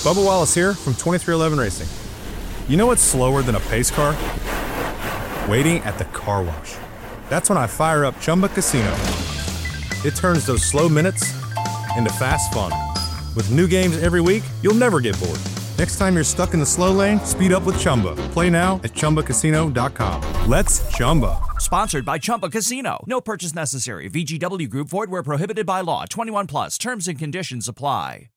Bubba Wallace here from 2311 Racing. You know what's slower than a pace car? Waiting at the car wash. That's when I fire up Chumba Casino. It turns those slow minutes into fast fun. With new games every week, you'll never get bored. Next time you're stuck in the slow lane, speed up with Chumba. Play now at ChumbaCasino.com. Let's Chumba. Sponsored by Chumba Casino. No purchase necessary. VGW Group. Void where prohibited by law. 21 plus. Terms and conditions apply.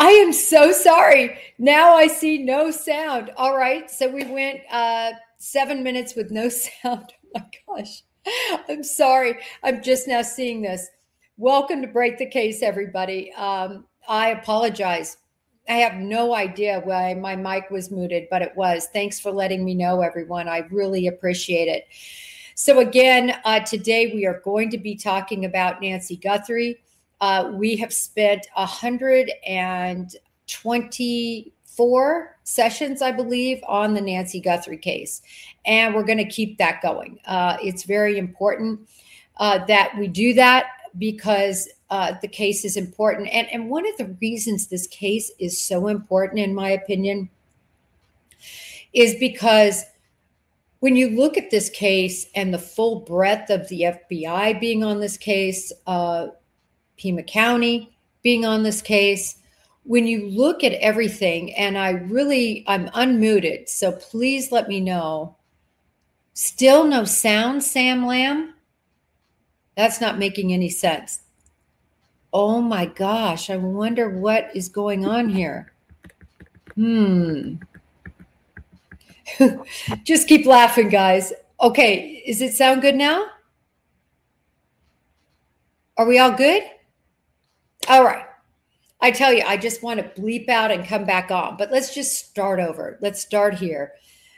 I am so sorry. Now I see no sound. All right. So we went 7 minutes with no sound. Oh my gosh. I'm sorry. I'm just now seeing this. Welcome to Break the Case, everybody. I apologize. I have no idea why my mic was muted, but it was. Thanks for letting me know, everyone. I really appreciate it. So again, today we are going to be talking about Nancy Guthrie. We have spent 124 sessions, I believe, on the Nancy Guthrie case, and we're going to keep that going. It's very important that we do that because the case is important. And one of the reasons this case is so important, in my opinion, is because when you look at this case and the full breadth of the FBI being on this case, Pima County being on this case, when you look at everything, and I'm unmuted, so please let me know. Still no sound, Sam Lamb? That's not making any sense. Oh my gosh, I wonder what is going on here. Just keep laughing, guys. Okay, does it sound good now? Are we all good? All right. I tell you, I just want to bleep out and come back on, but let's just start over. Let's start here.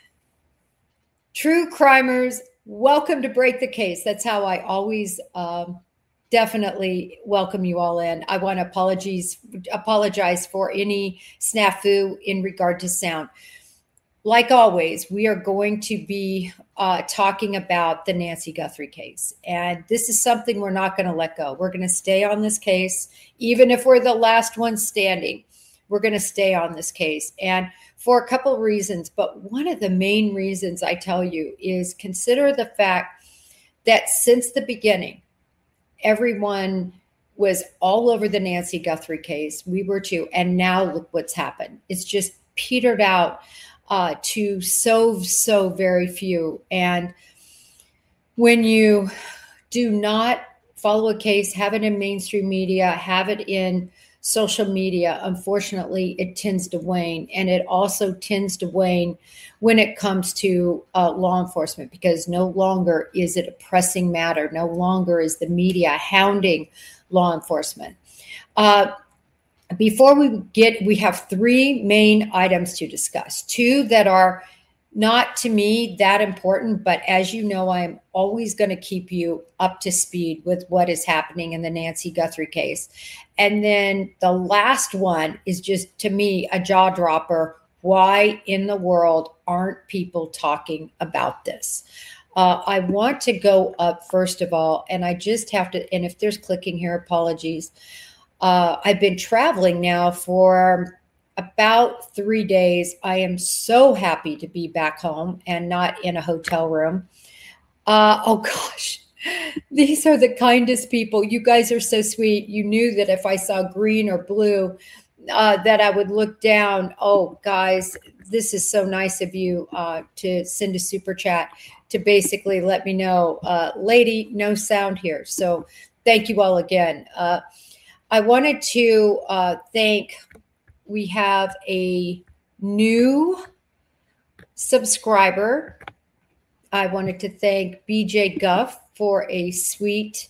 True crimers, welcome to Break the Case. That's how I always definitely welcome you all in. I want to apologize for any snafu in regard to sound. Like always, we are going to be talking about the Nancy Guthrie case. And this is something we're not going to let go. We're going to stay on this case. Even if we're the last one standing, we're going to stay on this case. And for a couple of reasons, but one of the main reasons I tell you is consider the fact that since the beginning, everyone was all over the Nancy Guthrie case. We were too. And now look what's happened. It's just petered out to so very few. And when you do not follow a case, have it in mainstream media, have it in social media, unfortunately, it tends to wane. And it also tends to wane when it comes to law enforcement, because no longer is it a pressing matter. No longer is the media hounding law enforcement. Before we have three main items to discuss, two that are not to me that important, but as you know, I'm always going to keep you up to speed with what is happening in the Nancy Guthrie case. And then the last one is just, to me, a jaw dropper. Why in the world aren't people talking about this? I want to go up first of all, and I just have to, and if there's clicking here, apologies. I've been traveling now for about 3 days. I am so happy to be back home and not in a hotel room. Oh gosh, these are the kindest people. You guys are so sweet. You knew that if I saw green or blue, that I would look down. Oh guys, this is so nice of you to send a super chat to basically let me know, lady, no sound here. So thank you all again. I wanted to thank, we have a new subscriber. I wanted to thank BJ Guff for a sweet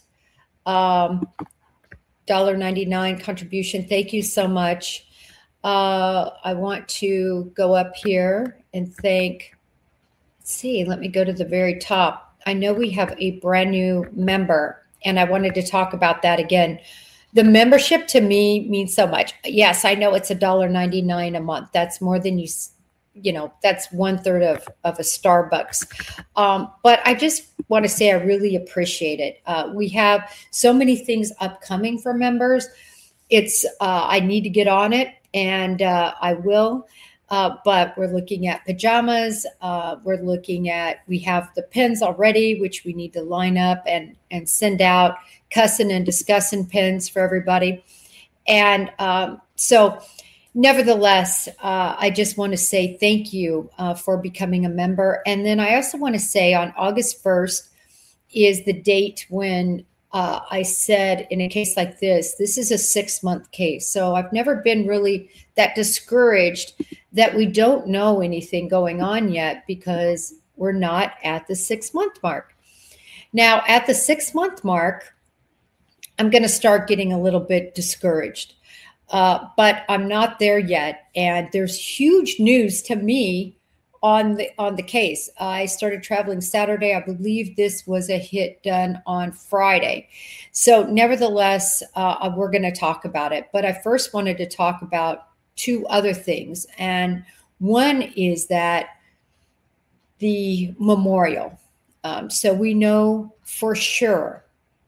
$1.99 contribution. Thank you so much. I want to go up here and thank, let me go to the very top. I know we have a brand new member, and I wanted to talk about that again. The membership to me means so much. Yes, I know it's $1.99 a month. That's more than that's 1/3 of a Starbucks. But I just want to say I really appreciate it. We have so many things upcoming for members. I need to get on it, and I will. But we're looking at pajamas. We have the pins already, which we need to line up and send out, cussing and discussing pins for everybody. And so nevertheless, I just want to say thank you for becoming a member. And then I also want to say on August 1st is the date when I said in a case like this is a 6-month case. So I've never been really that discouraged that we don't know anything going on yet because we're not at the 6-month mark. Now, at the 6-month mark, I'm going to start getting a little bit discouraged, but I'm not there yet. And there's huge news to me on the case. I started traveling Saturday. I believe this was a hit done on Friday. So nevertheless, we're going to talk about it. But I first wanted to talk about two other things. And one is that the memorial. So we know for sure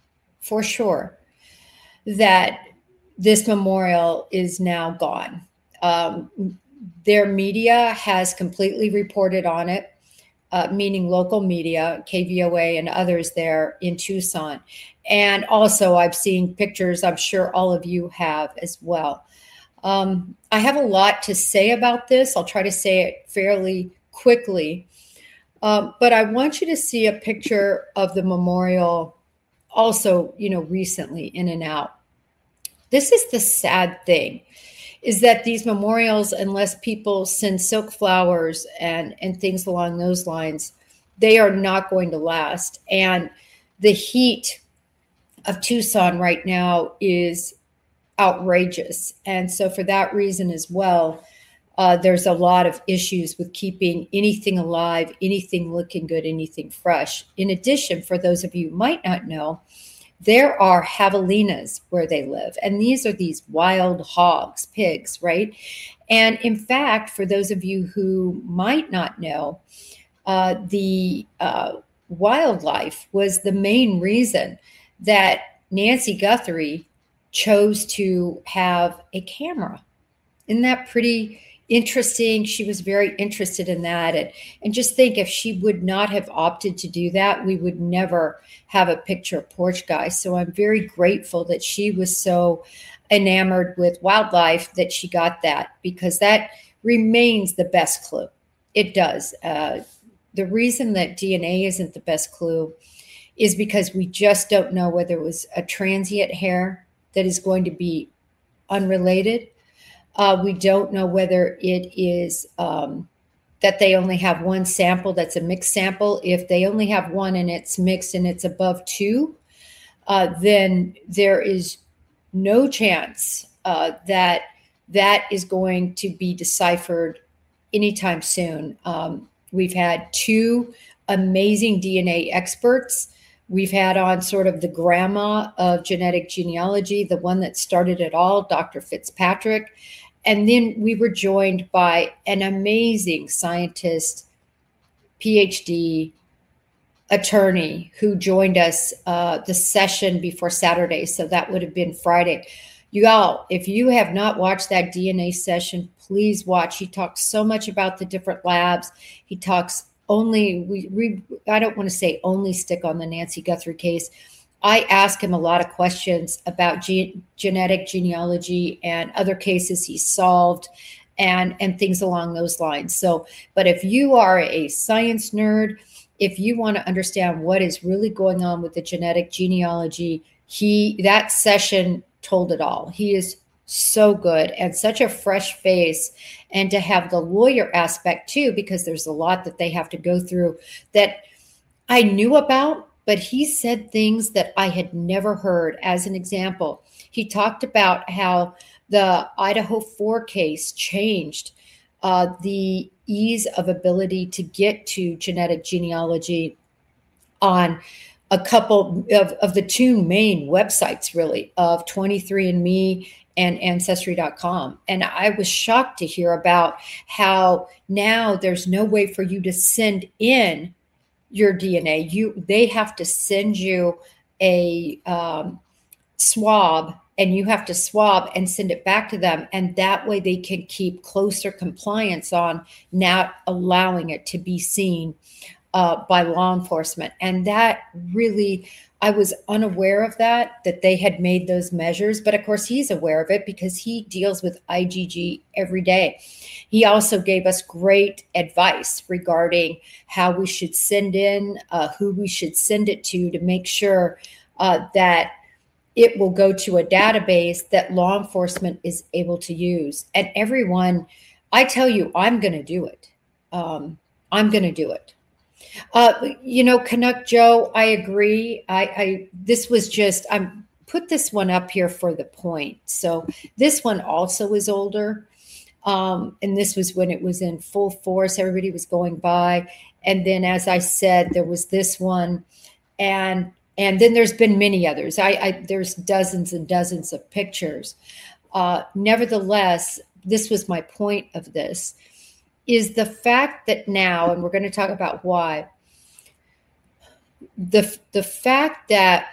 that this memorial is now gone. Their media has completely reported on it, meaning local media, KVOA and others there in Tucson. And also I've seen pictures, I'm sure all of you have as well. I have a lot to say about this. I'll try to say it fairly quickly. But I want you to see a picture of the memorial also, recently in and out. This is the sad thing, is that these memorials, unless people send silk flowers and things along those lines, they are not going to last. And the heat of Tucson right now is outrageous. And so for that reason as well, there's a lot of issues with keeping anything alive, anything looking good, anything fresh. In addition, for those of you who might not know, there are javelinas where they live. And these are these wild hogs, pigs, right? And in fact, for those of you who might not know, the wildlife was the main reason that Nancy Guthrie chose to have a camera. Isn't that pretty interesting? She was very interested in that. And just think, if she would not have opted to do that, we would never have a picture of Porch Guy. So I'm very grateful that she was so enamored with wildlife that she got that, because that remains the best clue. It does. The reason that DNA isn't the best clue is because we just don't know whether it was a transient hair that is going to be unrelated. We don't know whether it is that they only have one sample that's a mixed sample. If they only have one and it's mixed and it's above 2, then there is no chance that is going to be deciphered anytime soon. We've had 2 amazing DNA experts. We've had on sort of the grandma of genetic genealogy, the one that started it all, Dr. Fitzpatrick. And then we were joined by an amazing scientist, PhD, attorney, who joined us the session before Saturday. So that would have been Friday. You all, if you have not watched that DNA session, please watch. He talks so much about the different labs. He talks only, I don't want to say only stick on the Nancy Guthrie case. I ask him a lot of questions about genetic genealogy and other cases he solved and things along those lines. So, but if you are a science nerd, if you want to understand what is really going on with the genetic genealogy, that session told it all. He is so good and such a fresh face. And to have the lawyer aspect too, because there's a lot that they have to go through that I knew about, but he said things that I had never heard. As an example, he talked about how the Idaho 4 case changed the ease of ability to get to genetic genealogy on a couple of the 2 main websites, really, of 23andMe and Ancestry.com. And I was shocked to hear about how now there's no way for you to send in your DNA. They have to send you a swab, and you have to swab and send it back to them. And that way they can keep closer compliance on not allowing it to be seen by law enforcement. And that really, I was unaware of that they had made those measures. But of course, he's aware of it because he deals with IgG every day. He also gave us great advice regarding how we should send in, who we should send it to make sure that it will go to a database that law enforcement is able to use. And everyone, I tell you, I'm going to do it. I'm going to do it. Canuck Joe, I agree. This was just, I'm put this one up here for the point. So this one also is older. And this was when it was in full force. Everybody was going by. And then, as I said, there was this one. And then there's been many others. There's dozens and dozens of pictures. Nevertheless, this was my point of this, is the fact that now, and we're going to talk about why, the fact that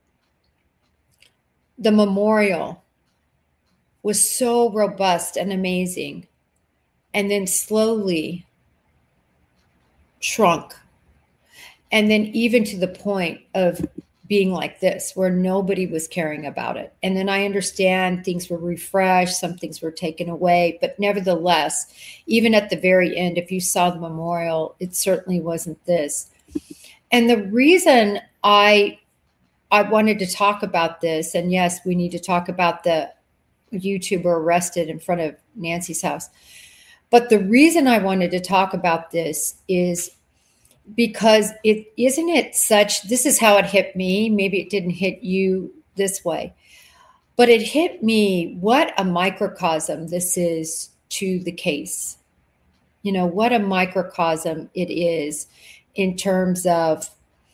the memorial was so robust and amazing, and then slowly shrunk. And then even to the point of being like this, where nobody was caring about it. And then I understand things were refreshed, some things were taken away, but nevertheless, even at the very end, if you saw the memorial, it certainly wasn't this. And the reason I wanted to talk about this, and yes, we need to talk about the YouTuber arrested in front of Nancy's house. But the reason I wanted to talk about this is because this is how it hit me. Maybe it didn't hit you this way, but it hit me what a microcosm this is to the case. What a microcosm it is in terms of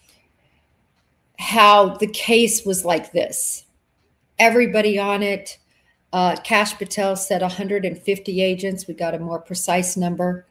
how the case was like this. Everybody on it. Kash Patel said 150 agents. We got a more precise number.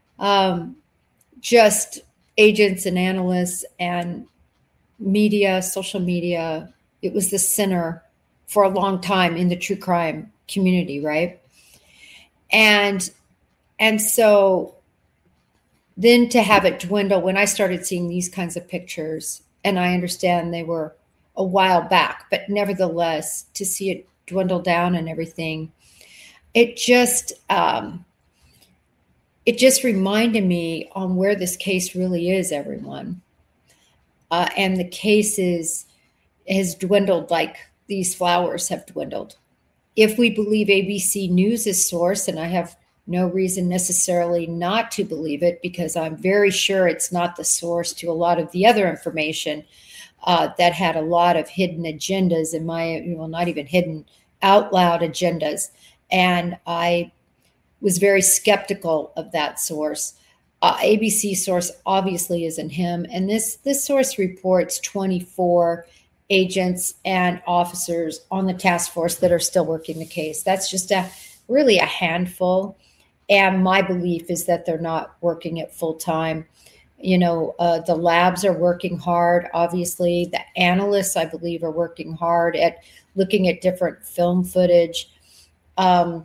Just agents and analysts and media, social media. It was the center for a long time in the true crime community, right? And so then to have it dwindle, when I started seeing these kinds of pictures, and I understand they were a while back, but nevertheless, to see it dwindle down and everything, it just reminded me on where this case really is, everyone. And the case has dwindled like these flowers have dwindled. If we believe ABC News' source, and I have no reason necessarily not to believe it, because I'm very sure it's not the source to a lot of the other information that had a lot of hidden agendas, not even hidden, out loud agendas. And I was very skeptical of that source. ABC source obviously isn't him. And this source reports 24 agents and officers on the task force that are still working the case. That's just really a handful. And my belief is that they're not working at full time. The labs are working hard. Obviously, the analysts, I believe, are working hard at looking at different film footage. And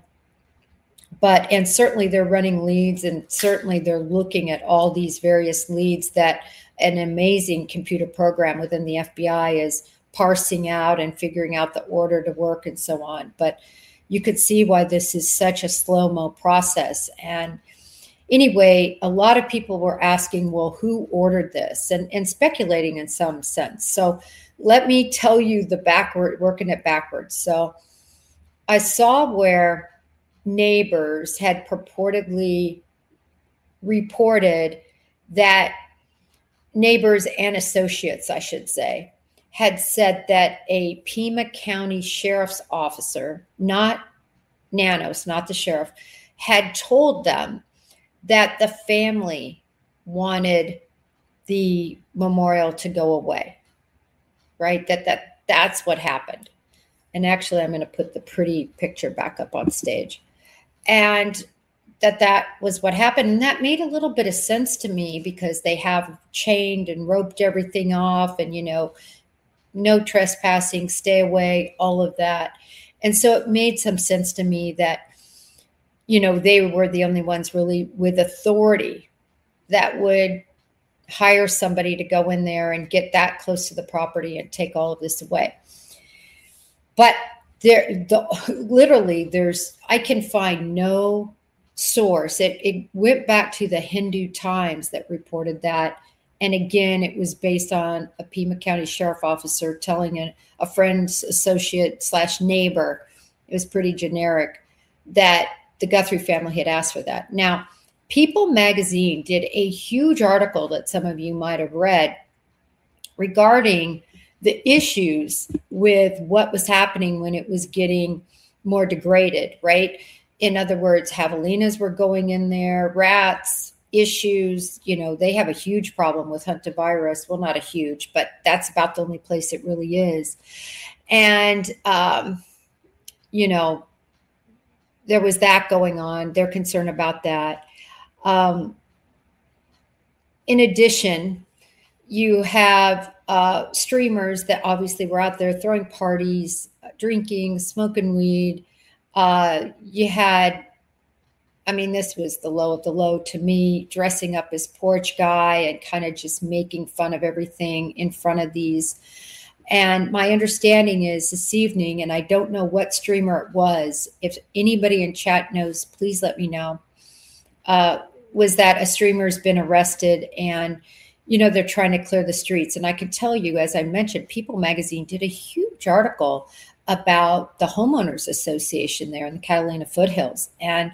certainly they're running leads, and certainly they're looking at all these various leads that an amazing computer program within the FBI is parsing out and figuring out the order to work and so on. But you could see why this is such a slow-mo process. And anyway, a lot of people were asking, well, who ordered this? And speculating in some sense. So let me tell you working it backwards. So I saw where neighbors had purportedly reported that neighbors and associates, I should say, had said that a Pima County sheriff's officer, not Nanos, not the sheriff, had told them that the family wanted the memorial to go away, right? That's what happened. And actually, I'm going to put the pretty picture back up on stage. And that was what happened. And that made a little bit of sense to me, because they have chained and roped everything off and, no trespassing, stay away, all of that. And so it made some sense to me that, they were the only ones really with authority that would hire somebody to go in there and get that close to the property and take all of this away. But I can find no source. It went back to the Hindu Times that reported that, And again, it was based on a Pima County sheriff officer telling a friend's associate / neighbor, it was pretty generic, that the Guthrie family had asked for that. Now, People magazine did a huge article that some of you might have read regarding the issues with what was happening when it was getting more degraded, right? In other words, javelinas were going in there, rats, issues. They have a huge problem with hantavirus. Well, not a huge, but that's about the only place it really is. And, there was that going on. They're concerned about that. In addition, you have streamers that obviously were out there throwing parties, drinking, smoking weed. You had, this was the low of the low to me, dressing up as porch guy and kind of just making fun of everything in front of these. And my understanding is this evening, and I don't know what streamer it was, if anybody in chat knows, please let me know, was that a streamer's been arrested and, they're trying to clear the streets. And I can tell you, as I mentioned, People magazine did a huge article about the homeowners association there in the Catalina foothills. And,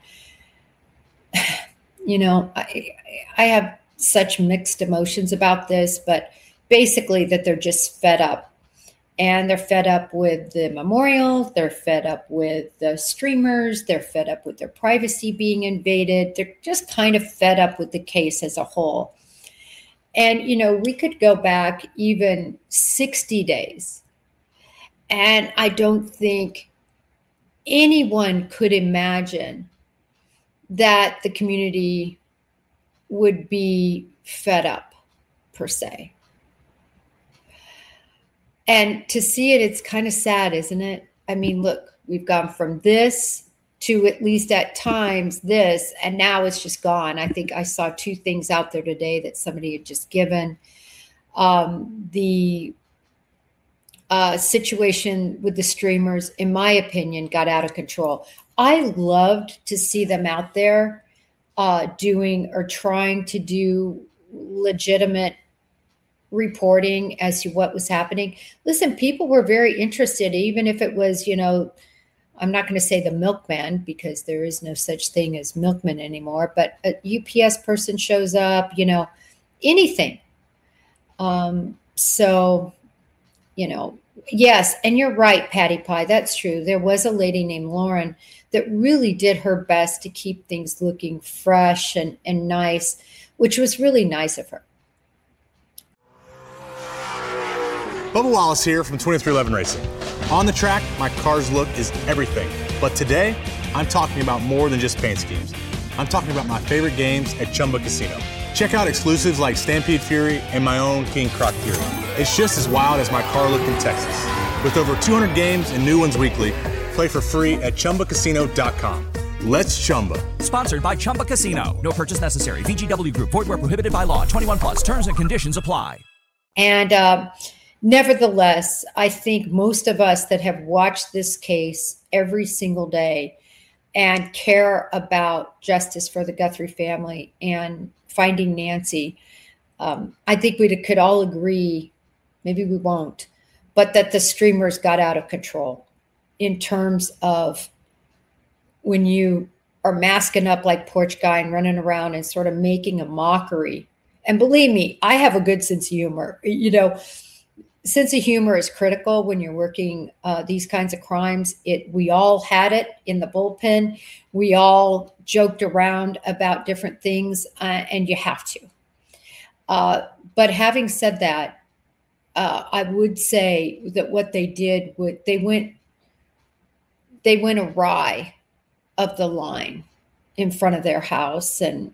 I have such mixed emotions about this, but basically that they're just fed up. And they're fed up with the memorial. They're fed up with the streamers. They're fed up with their privacy being invaded. They're just kind of fed up with the case as a whole. And, we could go back even 60 days. And I don't think anyone could imagine that the community would be fed up, per se. And to see it, it's kind of sad, isn't it? Look, we've gone from this to, at least at times, this, and now it's just gone. I think I saw 2 things out there today that somebody had just given. The situation with the streamers, in my opinion, got out of control. I loved to see them out there doing or trying to do legitimate reporting as to what was happening. Listen, people were very interested, even if it was, I'm not going to say the milkman because there is no such thing as milkman anymore, but a UPS person shows up, anything. Yes. And you're right, Patty Pie. That's true. There was a lady named Lauren that really did her best to keep things looking fresh and nice, which was really nice of her. Bubba Wallace here from 2311 Racing. On the track, my car's look is everything. But today, I'm talking about more than just paint schemes. I'm talking about my favorite games at Chumba Casino. Check out exclusives like Stampede Fury and my own King Croc Fury. It's just as wild as my car looked in Texas. With over 200 games and new ones weekly, play for free at ChumbaCasino.com. Let's Chumba. Sponsored by Chumba Casino. No purchase necessary. VGW Group. Void where prohibited by law. 21 plus. Terms and conditions apply. And nevertheless, I think most of us that have watched this case every single day and care about justice for the Guthrie family and finding Nancy, I think we could all agree, maybe we won't, but that the streamers got out of control in terms of when you are masking up like porch guy and running around and sort of making a mockery. And believe me, I have a good sense of humor. Sense of humor is critical when you're working these kinds of crimes. We all had it in the bullpen. We all joked around about different things, and you have to. But having said that, I would say that what they did, they went awry of the line in front of their house, and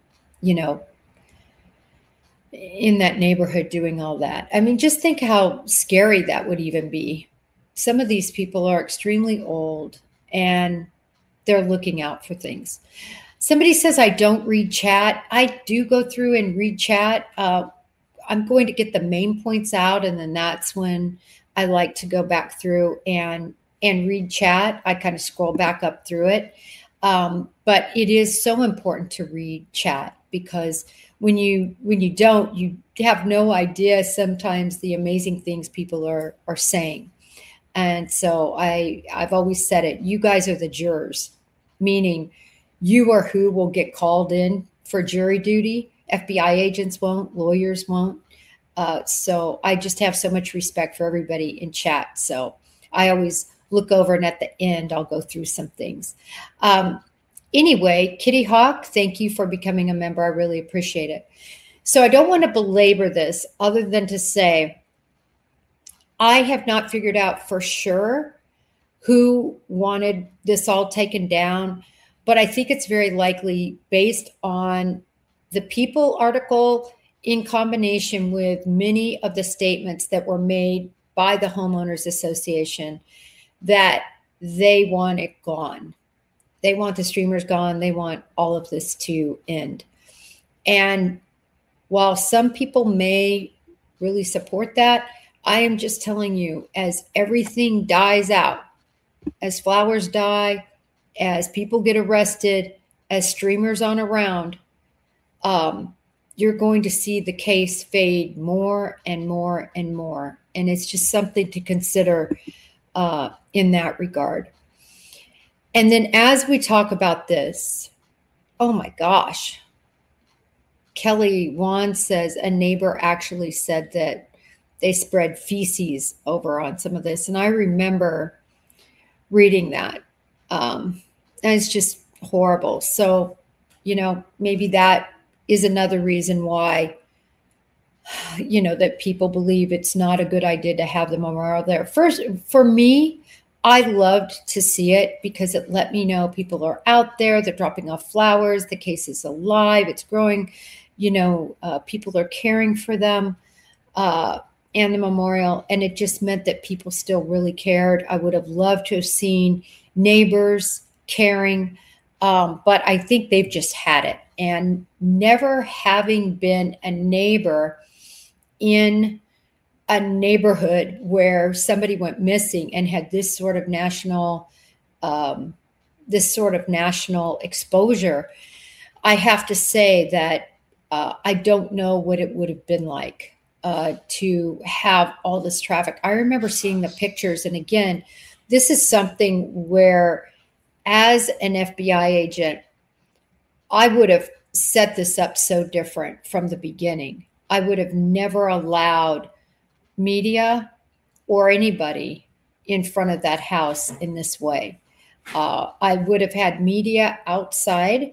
in that neighborhood doing all that. Just think how scary that would even be. Some of these people are extremely old and they're looking out for things. Somebody says, I don't read chat. I do go through and read chat. I'm going to get the main points out. And then that's when I like to go back through and read chat. I kind of scroll back up through it. But it is so important to read chat because when you don't, you have no idea sometimes the amazing things people are saying. And so I've always said it, you guys are the jurors, meaning you are who will get called in for jury duty. FBI agents won't, lawyers won't. So I just have so much respect for everybody in chat. So I always look over, and at the end, I'll go through some things. Anyway, Kitty Hawk, thank you for becoming a member. I really appreciate it. So I don't want to belabor this other than to say, I have not figured out for sure who wanted this all taken down, but I think it's very likely based on the People article in combination with many of the statements that were made by the Homeowners Association that they want it gone. They want the streamers gone. They want all of this to end. And while some people may really support that, I am just telling you, as everything dies out, as flowers die, as people get arrested, as streamers on around, you're going to see the case fade more and more and more. And it's just something to consider in that regard. And then as we talk about this, oh my gosh, Kelly Wan says a neighbor actually said that they spread feces over on some of this. And I remember reading that. And it's just horrible. So, maybe that is another reason why, that people believe it's not a good idea to have the memorial there. First, for me, I loved to see it because it let me know people are out there. They're dropping off flowers. The case is alive. It's growing. People are caring for them and the memorial. And it just meant that people still really cared. I would have loved to have seen neighbors caring, but I think they've just had it. And never having been a neighbor in a neighborhood where somebody went missing and had this sort of national exposure, I have to say that I don't know what it would have been like to have all this traffic. I remember seeing the pictures. And again, this is something where, as an FBI agent, I would have set this up so different from the beginning. I would have never allowed media or anybody in front of that house in this way. I would have had media outside.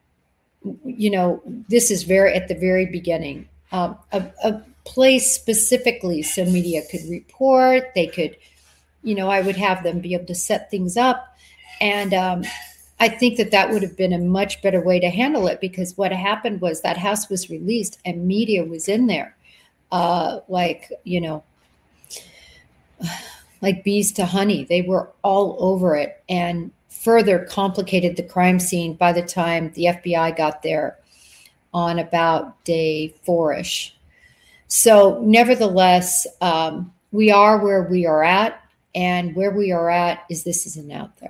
This is at the very beginning, a place specifically so media could report. They could, I would have them be able to set things up. And I think that would have been a much better way to handle it, because what happened was that house was released and media was in there, like bees to honey. They were all over it and further complicated the crime scene by the time the FBI got there on about day 4-ish. So nevertheless, we are where we are at, and where we are at is this isn't out there.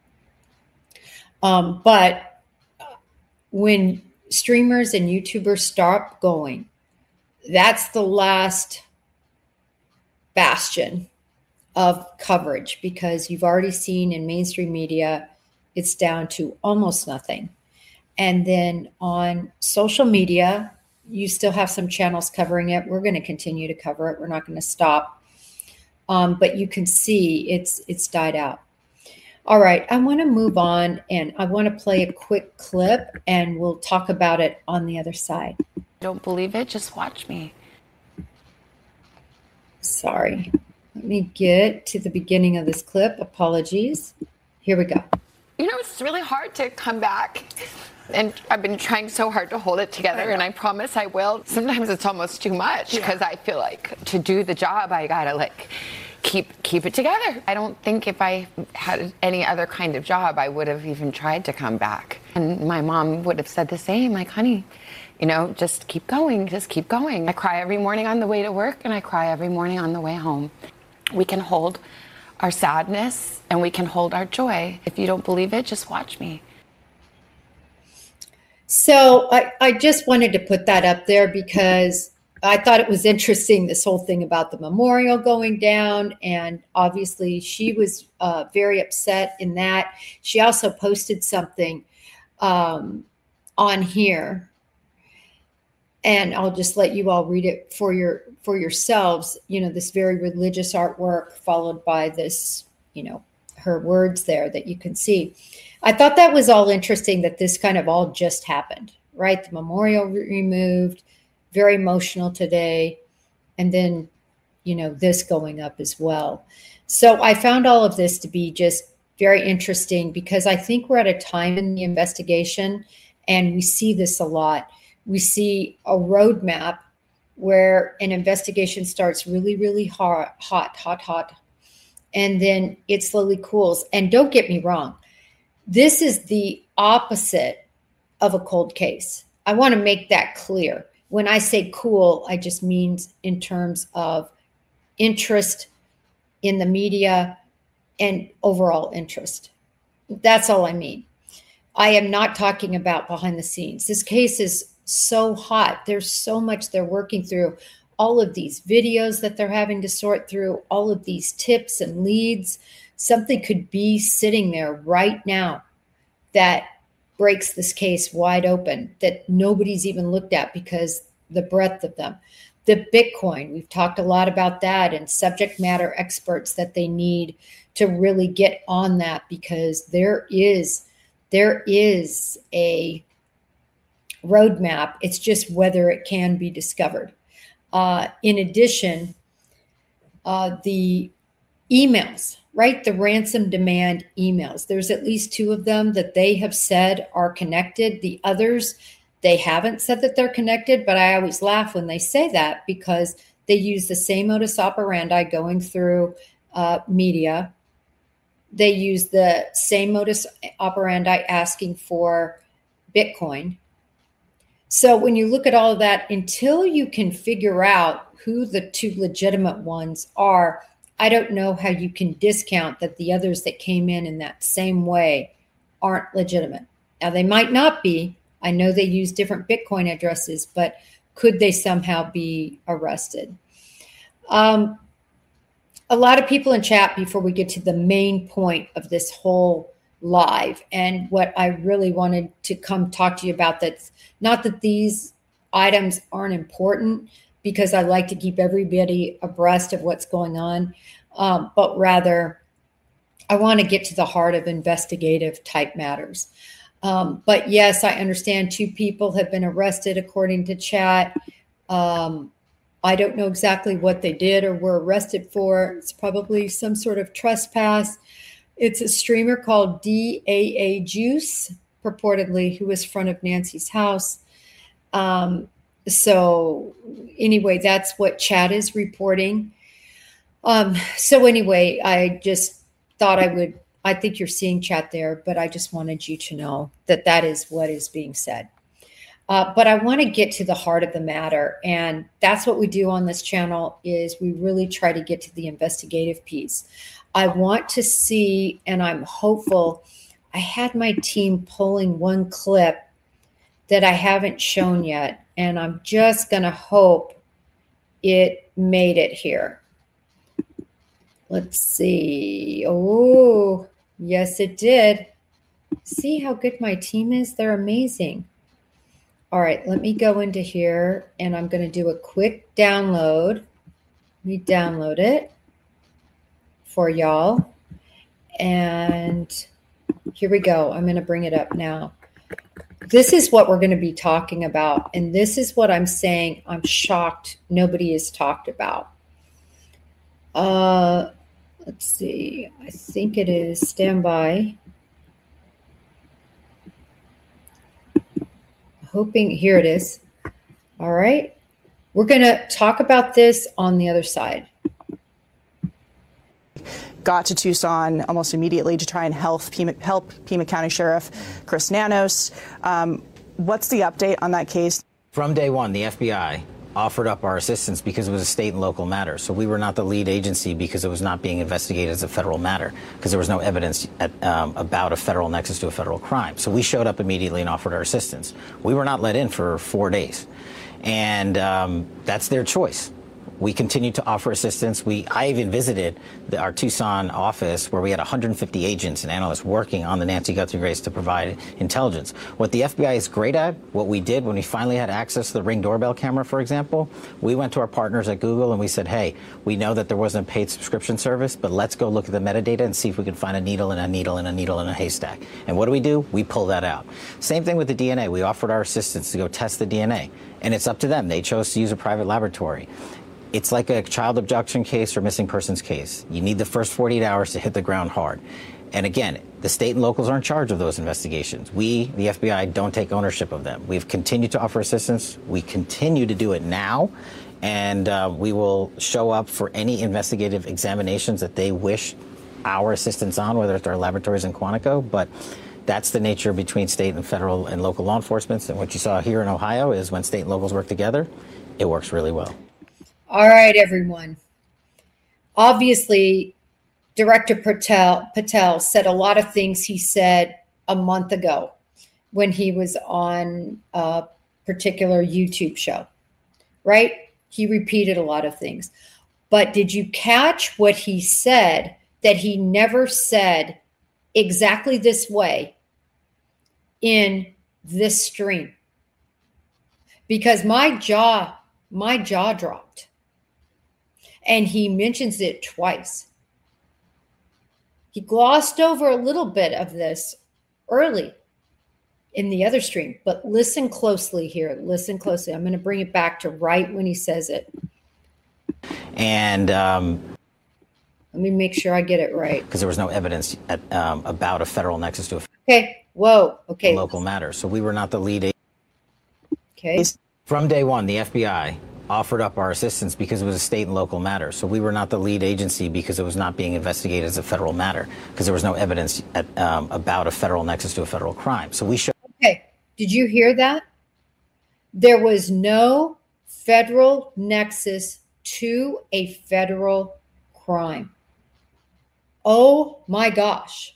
But when streamers and YouTubers stop going, that's the last bastion of coverage, because you've already seen in mainstream media, it's down to almost nothing. And then on social media, you still have some channels covering it. We're going to continue to cover it. We're not going to stop. But you can see it's died out. All right, I want to move on, and I want to play a quick clip, and we'll talk about it on the other side. Don't believe it? Just watch me. Sorry. Let me get to the beginning of this clip. Apologies. Here we go. It's really hard to come back, and I've been trying so hard to hold it together, and I promise I will. Sometimes it's almost too much, because I feel like to do the job, I gotta keep it together. I don't think if I had any other kind of job, I would have even tried to come back. And my mom would have said the same, like, honey, just keep going, just keep going. I cry every morning on the way to work, and I cry every morning on the way home. We can hold our sadness and we can hold our joy. If you don't believe it, just watch me. So I just wanted to put that up there because I thought it was interesting, this whole thing about the memorial going down. And obviously she was very upset in that. She also posted something on here. And I'll just let you all read it for yourselves. You know, this very religious artwork followed by this, you know, her words there that you can see. I thought that was all interesting that this kind of all just happened, right? The memorial removed, very emotional today. And then, you know, this going up as well. So I found all of this to be just very interesting because I think we're at a time in the investigation and we see this a lot. We see a roadmap where an investigation starts really, really hot, and then it slowly cools. And don't get me wrong, this is the opposite of a cold case. I want to make that clear. When I say cool, I just mean in terms of interest in the media and overall interest. That's all I mean. I am not talking about behind the scenes. This case is so hot. There's so much they're working through. All of these videos that they're having to sort through, all of these tips and leads. Something could be sitting there right now that breaks this case wide open that nobody's even looked at because the breadth of them. The Bitcoin, we've talked a lot about that, and subject matter experts that they need to really get on that because there is a roadmap. It's just whether it can be discovered. In addition, the emails, right? The ransom demand emails. There's at least 2 of them that they have said are connected. The others, they haven't said that they're connected, but I always laugh when they say that because they use the same modus operandi going through media. They use the same modus operandi asking for Bitcoin. So when you look at all of that, until you can figure out who the 2 legitimate ones are, I don't know how you can discount that the others that came in that same way aren't legitimate. Now, they might not be. I know they use different Bitcoin addresses, but could they somehow be arrested? A lot of people in chat before we get to the main point of this whole live and what I really wanted to come talk to you about. That's not that these items aren't important because I like to keep everybody abreast of what's going on, but rather I want to get to the heart of investigative type matters. But yes, I understand 2 people have been arrested according to chat. I don't know exactly what they did or were arrested for. It's probably some sort of trespass. It's a streamer called DAA Juice, purportedly, who was in front of Nancy's house. So anyway, that's what chat is reporting. So anyway, I just thought I think you're seeing chat there, but I just wanted you to know that that is what is being said. But I want to get to the heart of the matter. And that's what we do on this channel is we really try to get to the investigative piece. I want to see, and I'm hopeful, I had my team pulling one clip that I haven't shown yet, and I'm just going to hope it made it here. Let's see. Oh, yes, it did. See how good my team is? They're amazing. All right, let me go into here, and I'm going to do a quick download. Let me download it for y'all. And here we go. I'm going to bring it up now. This is what we're going to be talking about. And this is what I'm saying I'm shocked nobody has talked about. Let's see. I think it is standby. Hoping, here it is. All right. We're going to talk about this on the other side. Got to Tucson almost immediately to try and help Pima County Sheriff Chris Nanos. What's the update on that case? From day one, the FBI offered up our assistance because it was a state and local matter. So we were not the lead agency because it was not being investigated as a federal matter, because there was no evidence about a federal nexus to a federal crime. So we showed up immediately and offered our assistance. We were not let in for 4 days. And that's their choice. We continued to offer assistance. I even visited our Tucson office where we had 150 agents and analysts working on the Nancy Guthrie race to provide intelligence. What the FBI is great at, what we did when we finally had access to the Ring doorbell camera, for example, we went to our partners at Google and we said, hey, we know that there wasn't a paid subscription service, but let's go look at the metadata and see if we can find a needle in a needle in a needle in a haystack. And what do? We pull that out. Same thing with the DNA. We offered our assistants to go test the DNA, and it's up to them. They chose to use a private laboratory. It's like a child abduction case or missing persons case. You need the first 48 hours to hit the ground hard. And again, the state and locals are in charge of those investigations. We, the FBI, don't take ownership of them. We've continued to offer assistance. We continue to do it now. And we will show up for any investigative examinations that they wish our assistance on, whether it's our laboratories in Quantico. But that's the nature between state and federal and local law enforcement. And what you saw here in Ohio is when state and locals work together, it works really well. All right, everyone. Obviously, Director Patel said a lot of things he said a month ago when he was on a particular YouTube show, right? He repeated a lot of things. But did you catch what he said that he never said exactly this way in this stream? Because my jaw dropped. And he mentions it twice. He glossed over a little bit of this early in the other stream, but listen closely here. Listen closely. I'm going to bring it back to right when he says it. And let me make sure I get it right. Because there was no evidence about a federal nexus to a local matter. So we were not the lead agency. Okay. From day one, the FBI offered up our assistance because it was a state and local matter. So we were not the lead agency because it was not being investigated as a federal matter, because there was no evidence about a federal nexus to a federal crime. So we showed. Okay. Did you hear that? There was no federal nexus to a federal crime. Oh my gosh.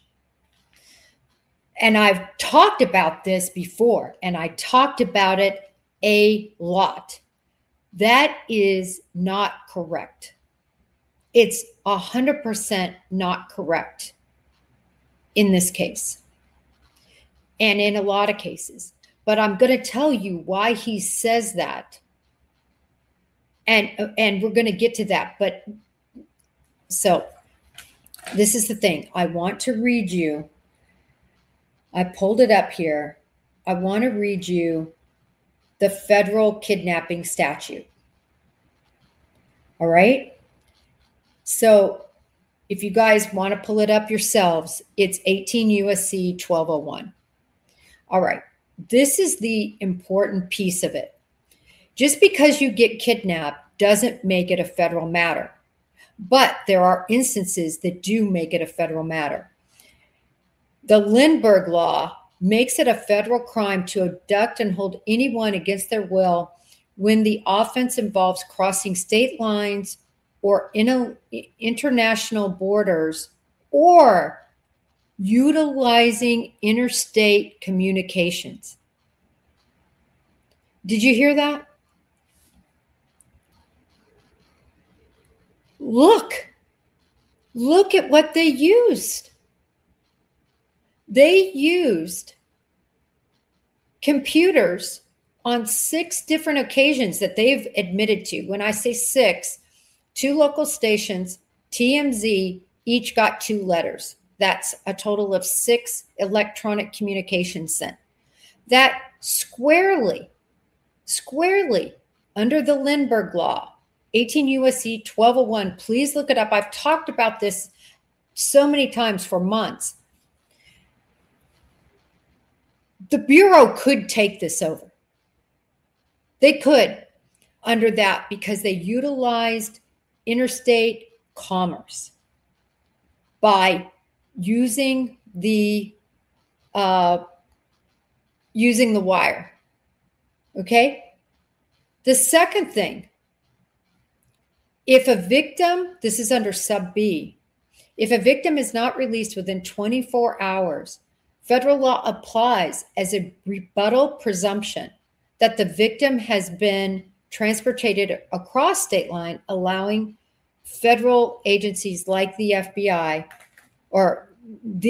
And I've talked about this before, and I talked about it a lot. That is not correct. It's 100% not correct in this case and in a lot of cases. But I'm going to tell you why he says that. And we're going to get to that. But so this is the thing. I want to read you. I pulled it up here. I want to read you the federal kidnapping statute. All right. So if you guys want to pull it up yourselves, it's 18 USC 1201. All right. This is the important piece of it. Just because you get kidnapped doesn't make it a federal matter. But there are instances that do make it a federal matter. The Lindbergh Law makes it a federal crime to abduct and hold anyone against their will when the offense involves crossing state lines or international borders or utilizing interstate communications. Did you hear that? Look at what they used. They used computers on 6 different occasions that they've admitted to. When I say 6, 2 local stations, TMZ, each got 2 letters. That's a total of 6 electronic communications sent. That squarely under the Lindbergh Law, 18 USC 1201. Please look it up. I've talked about this so many times for months. The Bureau could take this over. They could under that because they utilized interstate commerce by using the wire. Okay? The second thing, if a victim, this is under sub B, if a victim is not released within 24 hours, federal law applies as a rebuttal presumption that the victim has been transported across state line, allowing federal agencies like the FBI, or the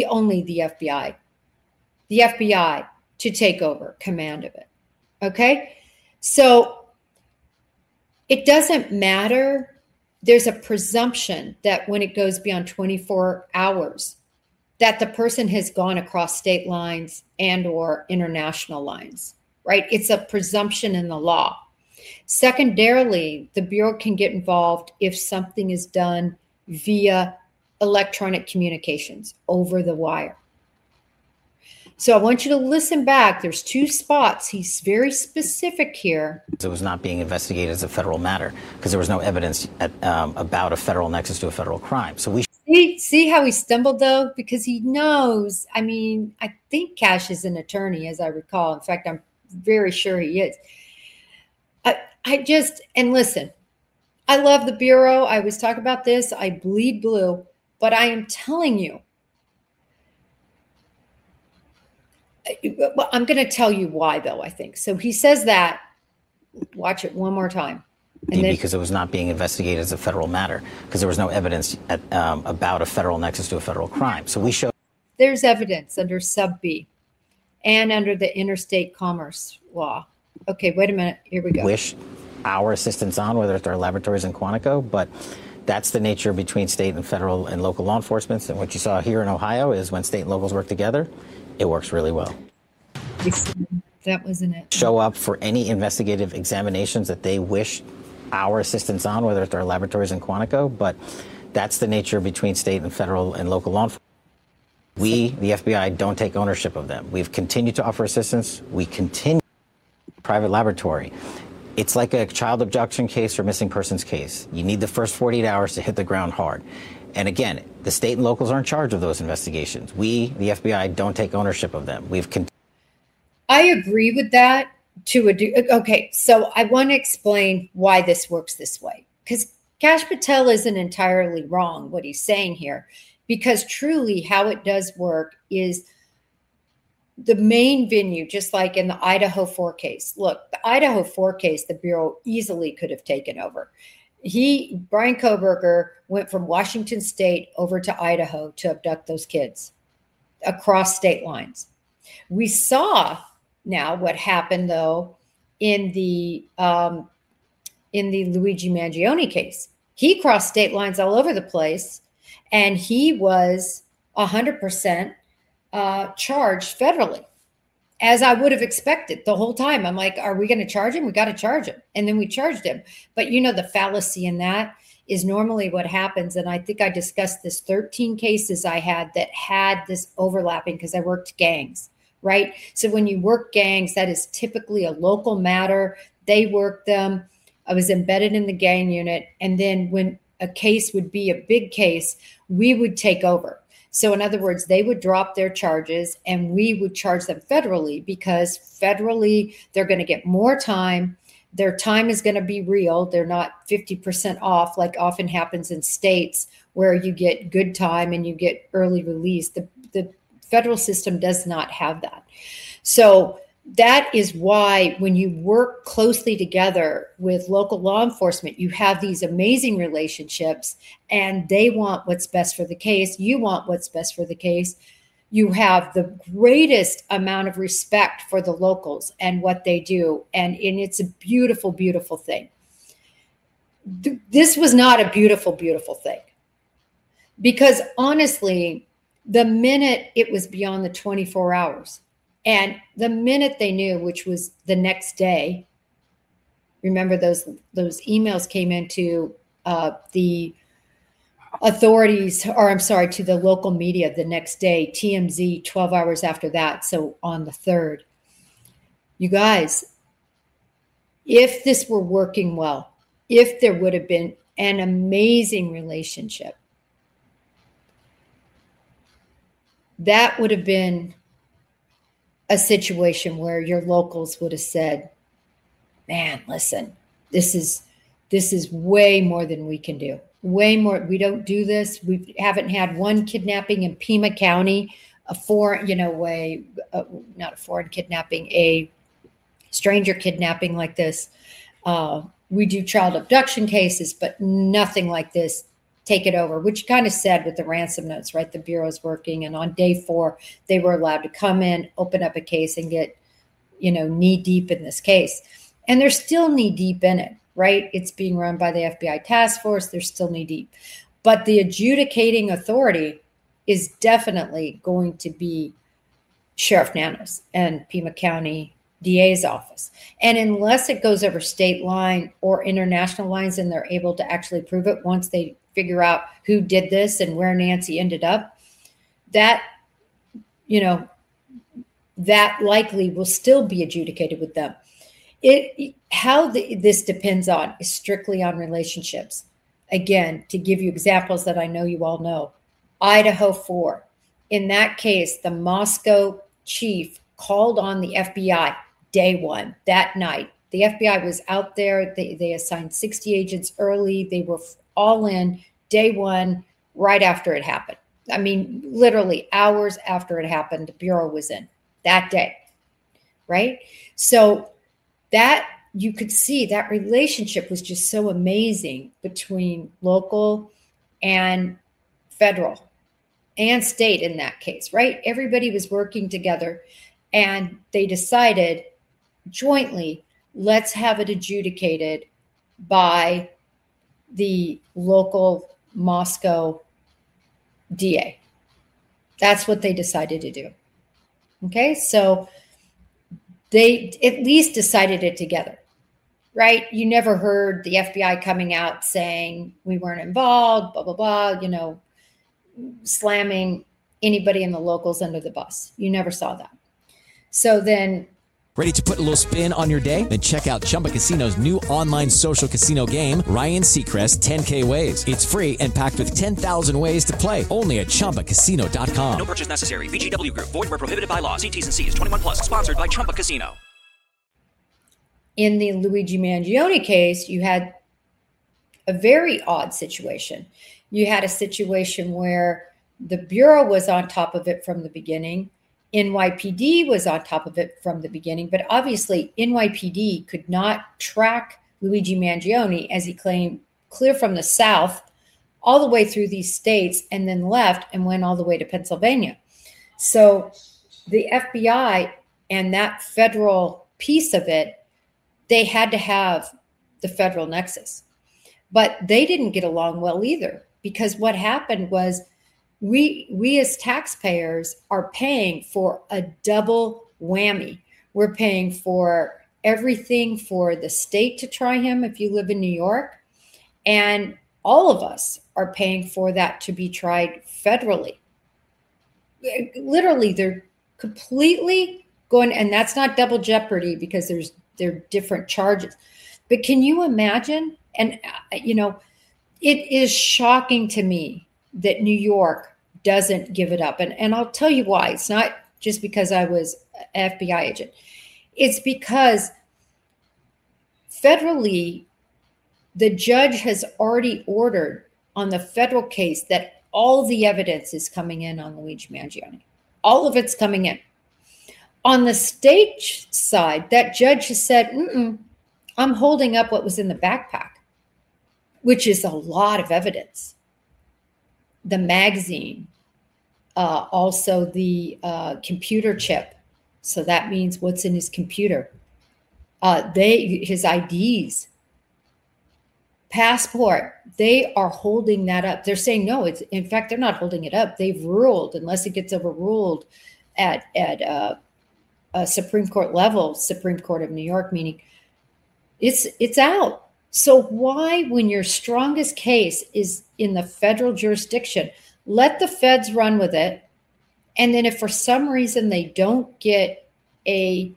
FBI to take over command of it. Okay? So it doesn't matter. There's a presumption that when it goes beyond 24 hours, that the person has gone across state lines and or international lines, right? It's a presumption in the law. Secondarily, the Bureau can get involved if something is done via electronic communications over the wire. So I want you to listen back. There's two spots. He's very specific here. It was not being investigated as a federal matter because there was no evidence about a federal nexus to a federal crime. So we see how he stumbled, though, because he knows. I mean, I think Kash is an attorney, as I recall. In fact, I'm very sure he is. And listen, I love the Bureau. I always talk about this. I bleed blue, but I am telling you, I'm going to tell you why, though, I think. So he says that. Watch it one more time. And because it was not being investigated as a federal matter, because there was no evidence about a federal nexus to a federal crime. So we showed. There's evidence under sub B and under the interstate commerce law. Okay, wait a minute. Here we go. Wish our assistance on, whether it's our laboratories in Quantico, but that's the nature between state and federal and local law enforcement. And what you saw here in Ohio is when state and locals work together, it works really well. That wasn't it. Show up for any investigative examinations that they wish our assistance on, whether it's our laboratories in Quantico, but that's the nature between state and federal and local law enforcement. We, the FBI, don't take ownership of them. We've continued to offer assistance. We continue private laboratory. It's like a child abduction case or missing persons case. You need the first 48 hours to hit the ground hard. And again, the state and locals are in charge of those investigations. We, the FBI, don't take ownership of them. I agree with that to a degree. Okay, so I want to explain why this works this way. Because Kash Patel isn't entirely wrong what he's saying here. Because truly how it does work is the main venue, just like in the Idaho 4 case. Look, the Idaho 4 case, the Bureau easily could have taken over. Brian Kohberger went from Washington State over to Idaho to abduct those kids across state lines. We saw now what happened, though, in the Luigi Mangione case. He crossed state lines all over the place, and he was 100% charged federally, as I would have expected the whole time. I'm like, are we going to charge him? We got to charge him. And then we charged him. But the fallacy in that is normally what happens. And I think I discussed this 13 cases I had that had this overlapping because I worked gangs, right? So when you work gangs, that is typically a local matter. They work them. I was embedded in the gang unit. And then when a case would be a big case, we would take over. So in other words, they would drop their charges and we would charge them federally, because federally, they're going to get more time. Their time is going to be real. They're not 50% off like often happens in states where you get good time and you get early release. The federal system does not have that. So that is why when you work closely together with local law enforcement, you have these amazing relationships and they want what's best for the case. You want what's best for the case. You have the greatest amount of respect for the locals and what they do. And it's a beautiful, beautiful thing. This was not a beautiful, beautiful thing. Because honestly, the minute it was beyond the 24 hours, and the minute they knew, which was the next day, remember those emails came into the authorities, or I'm sorry, to the local media the next day, TMZ 12 hours after that. So on the 3rd, you guys, if this were working well, if there would have been an amazing relationship, that would have been a situation where your locals would have said, man, listen, This is way more than we can do. Way more. We don't do this. We haven't had one kidnapping in Pima County, a foreign, not a foreign kidnapping, a stranger kidnapping like this. We do child abduction cases, but nothing like this. Take it over, which kind of said with the ransom notes, right? The Bureau's working, and on day 4, they were allowed to come in, open up a case, and get, knee deep in this case. And they're still knee deep in it, right? It's being run by the FBI task force. They're still knee deep. But the adjudicating authority is definitely going to be Sheriff Nanos and Pima County DA's office. And unless it goes over state line or international lines and they're able to actually prove it once they figure out who did this and where Nancy ended up, that likely will still be adjudicated with them. This depends on is strictly on relationships. Again, to give you examples that I know you all know, Idaho 4. In that case, the Moscow chief called on the FBI day 1, that night. The FBI was out there. They assigned 60 agents early. They were all in day 1, right after it happened. I mean, literally hours after it happened, the Bureau was in that day, right? So that you could see that relationship was just so amazing between local and federal and state in that case, right? Everybody was working together, and they decided jointly, let's have it adjudicated by the local Moscow DA. That's what they decided to do. Okay, so they at least decided it together, right? You never heard the FBI coming out saying we weren't involved, blah, blah, blah, slamming anybody in the locals under the bus. You never saw that. So then... Ready to put a little spin on your day? Then check out Chumba Casino's new online social casino game, Ryan Seacrest 10K Ways. It's free and packed with 10,000 ways to play. Only at ChumbaCasino.com. No purchase necessary. VGW Group. Void where prohibited by law. See T's and C's. 21 plus. Sponsored by Chumba Casino. In the Luigi Mangione case, you had a very odd situation. You had a situation where the Bureau was on top of it from the beginning. NYPD was on top of it from the beginning, but obviously NYPD could not track Luigi Mangione, as he claimed, clear from the South all the way through these states and then left and went all the way to Pennsylvania. So the FBI and that federal piece of it, they had to have the federal nexus. But they didn't get along well either, because what happened was we as taxpayers are paying for a double whammy. We're paying for everything for the state to try him if you live in New York, and all of us are paying for that to be tried federally. Literally, they're completely going, and that's not double jeopardy because they're different charges. But can you imagine? And it is shocking to me that New York doesn't give it up. And I'll tell you why. It's not just because I was an FBI agent. It's because federally, the judge has already ordered on the federal case that all the evidence is coming in on Luigi Mangione. All of it's coming in. On the state side, that judge has said, I'm holding up what was in the backpack, which is a lot of evidence. The magazine, also the computer chip. So that means what's in his computer. His IDs, passport, they are holding that up. They're saying, no, in fact, they're not holding it up. They've ruled, unless it gets overruled at a Supreme Court level, Supreme Court of New York, meaning it's out. So why, when your strongest case is in the federal jurisdiction, let the feds run with it. And then if for some reason they don't get a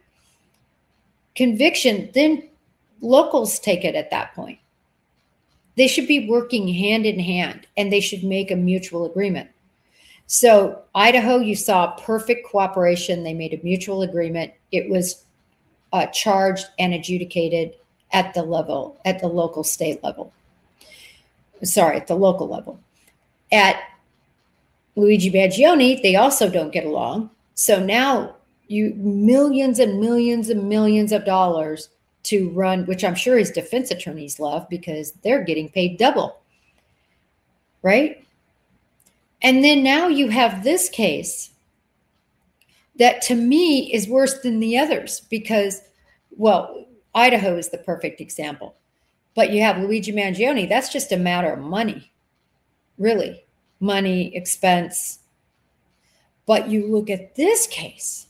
conviction, then locals take it at that point. They should be working hand in hand, and they should make a mutual agreement. So Idaho, you saw perfect cooperation. They made a mutual agreement. It was charged and adjudicated at the local state level. Sorry, at the local level. At Luigi Mangione, they also don't get along. So now you millions and millions and millions of dollars to run, which I'm sure his defense attorneys love because they're getting paid double, right? And then now you have this case that to me is worse than the others because, well, Idaho is the perfect example. But you have Luigi Mangione, that's just a matter of money, really, money, expense. But you look at this case,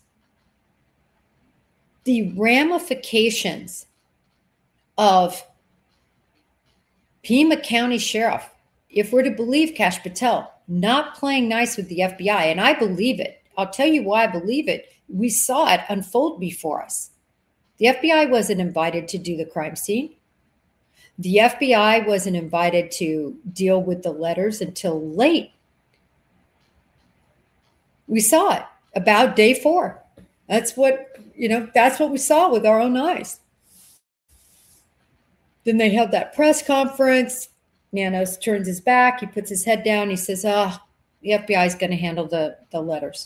the ramifications of Pima County Sheriff, if we're to believe Kash Patel, not playing nice with the FBI, and I believe it. I'll tell you why I believe it. We saw it unfold before us. The FBI wasn't invited to do the crime scene. The FBI wasn't invited to deal with the letters until late. We saw it about day 4. That's what we saw with our own eyes. Then they held that press conference. Nanos turns his back. He puts his head down. He says, the FBI is going to handle the letters.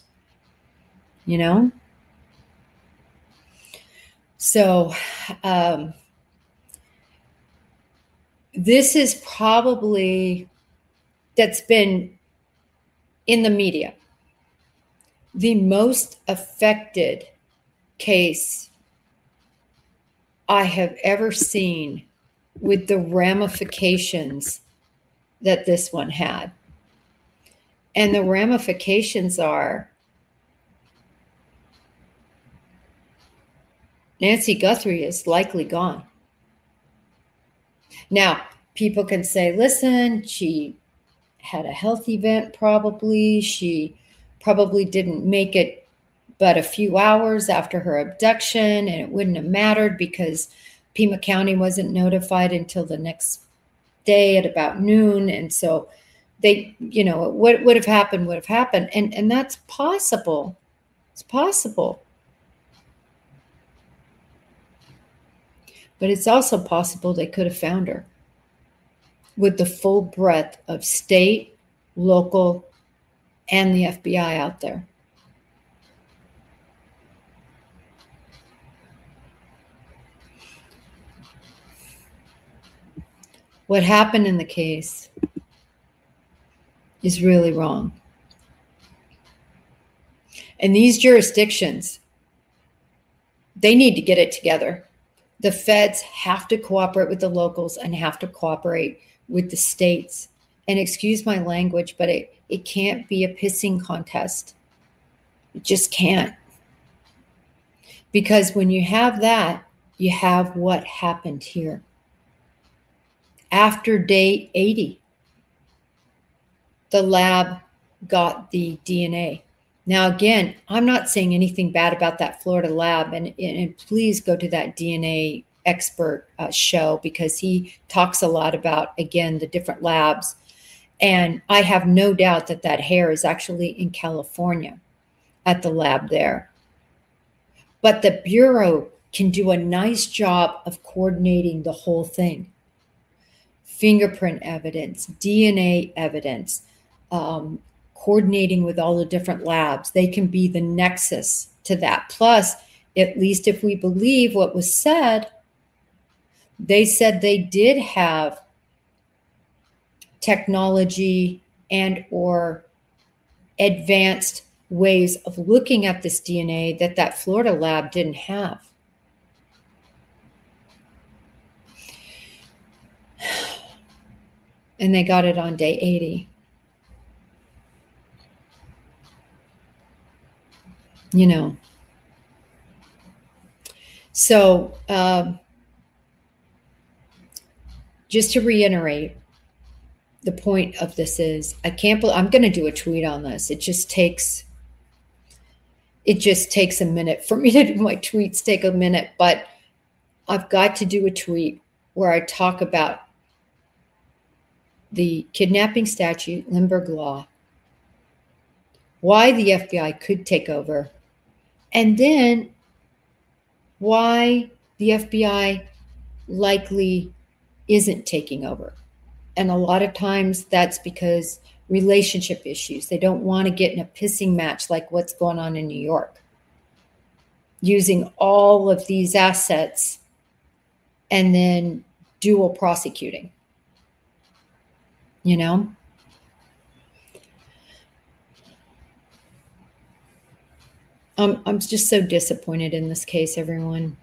So this is probably, that's been in the media, the most affected case I have ever seen with the ramifications that this one had. And the ramifications are Nancy Guthrie is likely gone. Now, people can say, listen, she had a health event probably. She probably didn't make it but a few hours after her abduction, and it wouldn't have mattered because Pima County wasn't notified until the next day at about noon. And so they, what would have happened would have happened. And that's possible. It's possible. But it's also possible they could have found her with the full breadth of state, local, and the FBI out there. What happened in the case is really wrong. And these jurisdictions, they need to get it together. The feds have to cooperate with the locals and have to cooperate with the states. And excuse my language, but it can't be a pissing contest. It just can't. Because when you have that, you have what happened here. After day 80, the lab got the DNA. Now, again, I'm not saying anything bad about that Florida lab, and please go to that DNA expert show because he talks a lot about, again, the different labs. And I have no doubt that that hair is actually in California at the lab there. But the Bureau can do a nice job of coordinating the whole thing. Fingerprint evidence, DNA evidence, coordinating with all the different labs. They can be the nexus to that. Plus, at least if we believe what was said, they said they did have technology and or advanced ways of looking at this DNA that Florida lab didn't have. And they got it on day 80. So just to reiterate, the point of this is I'm going to do a tweet on this. It just takes a minute for me to do my tweets, take a minute, but I've got to do a tweet where I talk about the kidnapping statute, Lindbergh Law, why the FBI could take over, and then why the FBI likely isn't taking over. And a lot of times that's because relationship issues. They don't want to get in a pissing match like what's going on in New York, using all of these assets and then dual prosecuting, you know? I'm just so disappointed in this case, everyone.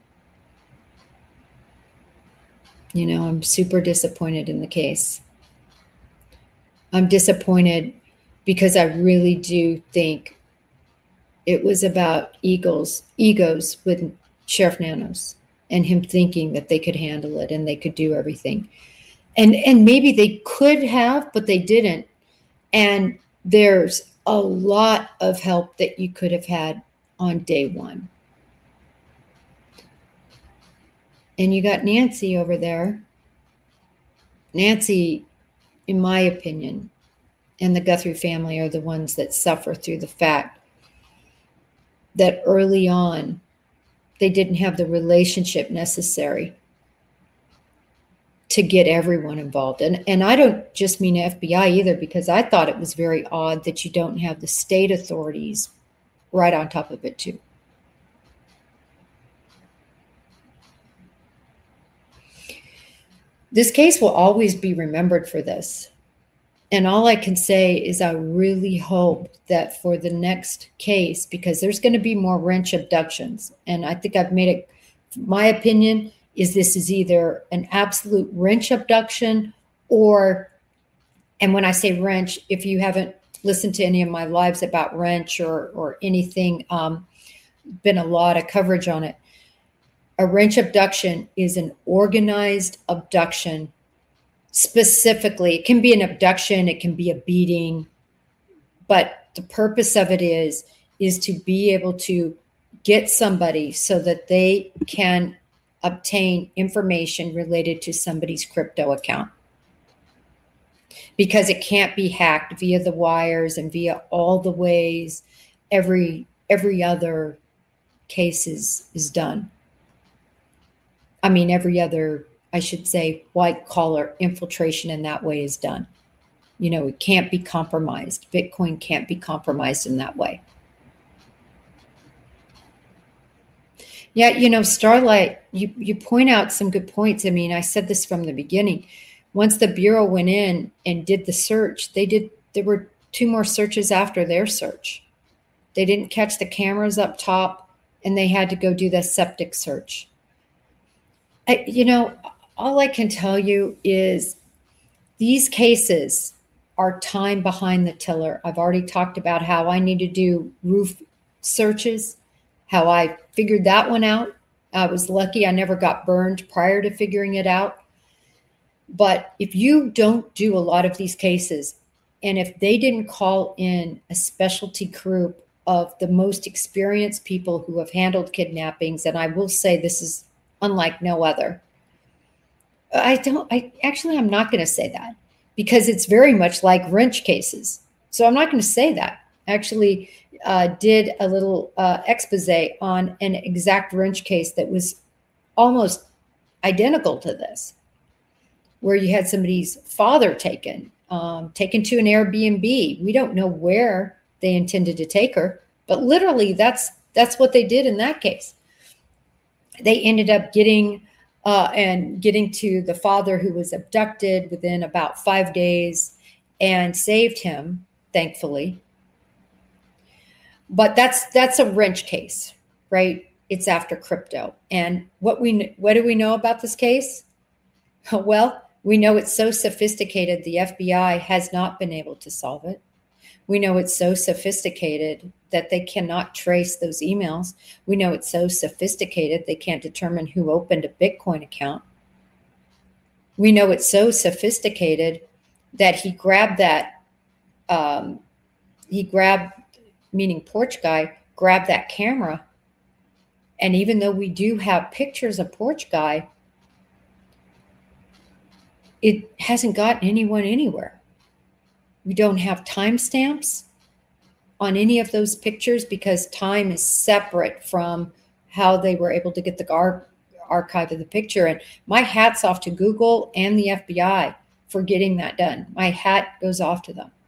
You know, I'm super disappointed in the case. I'm disappointed because I really do think it was about egos with Sheriff Nanos and him thinking that they could handle it and they could do everything. And maybe they could have, but they didn't. And there's a lot of help that you could have had on day one. And you got Nancy over there. Nancy, in my opinion, and the Guthrie family are the ones that suffer through the fact that early on, they didn't have the relationship necessary to get everyone involved. And I don't just mean FBI either, because I thought it was very odd that you don't have the state authorities right on top of it too. This case will always be remembered for this. And all I can say is I really hope that for the next case, because there's going to be more wrench abductions, and I think I've made it, my opinion is this is either an absolute wrench abduction or, and when I say wrench, if you haven't listened to any of my lives about wrench or anything, been a lot of coverage on it. A wrench abduction is an organized abduction. Specifically, it can be an abduction, it can be a beating, but the purpose of it is to be able to get somebody so that they can obtain information related to somebody's crypto account. Because it can't be hacked via the wires and via all the ways every other case is done. I mean, every other, I should say, white collar infiltration in that way is done. You know, it can't be compromised. Bitcoin can't be compromised in that way. Yeah, you know, Starlight, you point out some good points. I mean, I said this from the beginning. Once the Bureau went in and did the search, there were 2 more searches after their search. They didn't catch the cameras up top, and they had to go do the septic search. You know, all I can tell you is these cases are time behind the tiller. I've already talked about how I need to do roof searches, how I figured that one out. I was lucky I never got burned prior to figuring it out. But if you don't do a lot of these cases, and if they didn't call in a specialty group of the most experienced people who have handled kidnappings, and I will say this is unlike no other. I'm not going to say that because it's very much like wrench cases. So I'm not going to say that. I actually did a little expose on an exact wrench case that was almost identical to this, where you had somebody's father taken to an Airbnb. We don't know where they intended to take her, but literally that's what they did in that case. They ended up getting to the father who was abducted within about 5 days and saved him, thankfully. But that's a wrench case, right? It's after crypto. And what do we know about this case? Well, we know it's so sophisticated the FBI has not been able to solve it. We know it's so sophisticated that they cannot trace those emails. We know it's so sophisticated they can't determine who opened a Bitcoin account. We know it's so sophisticated that he grabbed meaning Porch Guy, grabbed that camera. And even though we do have pictures of Porch Guy, it hasn't gotten anyone anywhere. We don't have timestamps on any of those pictures because time is separate from how they were able to get the archive of the picture. And my hat's off to Google and the FBI for getting that done. My hat goes off to them.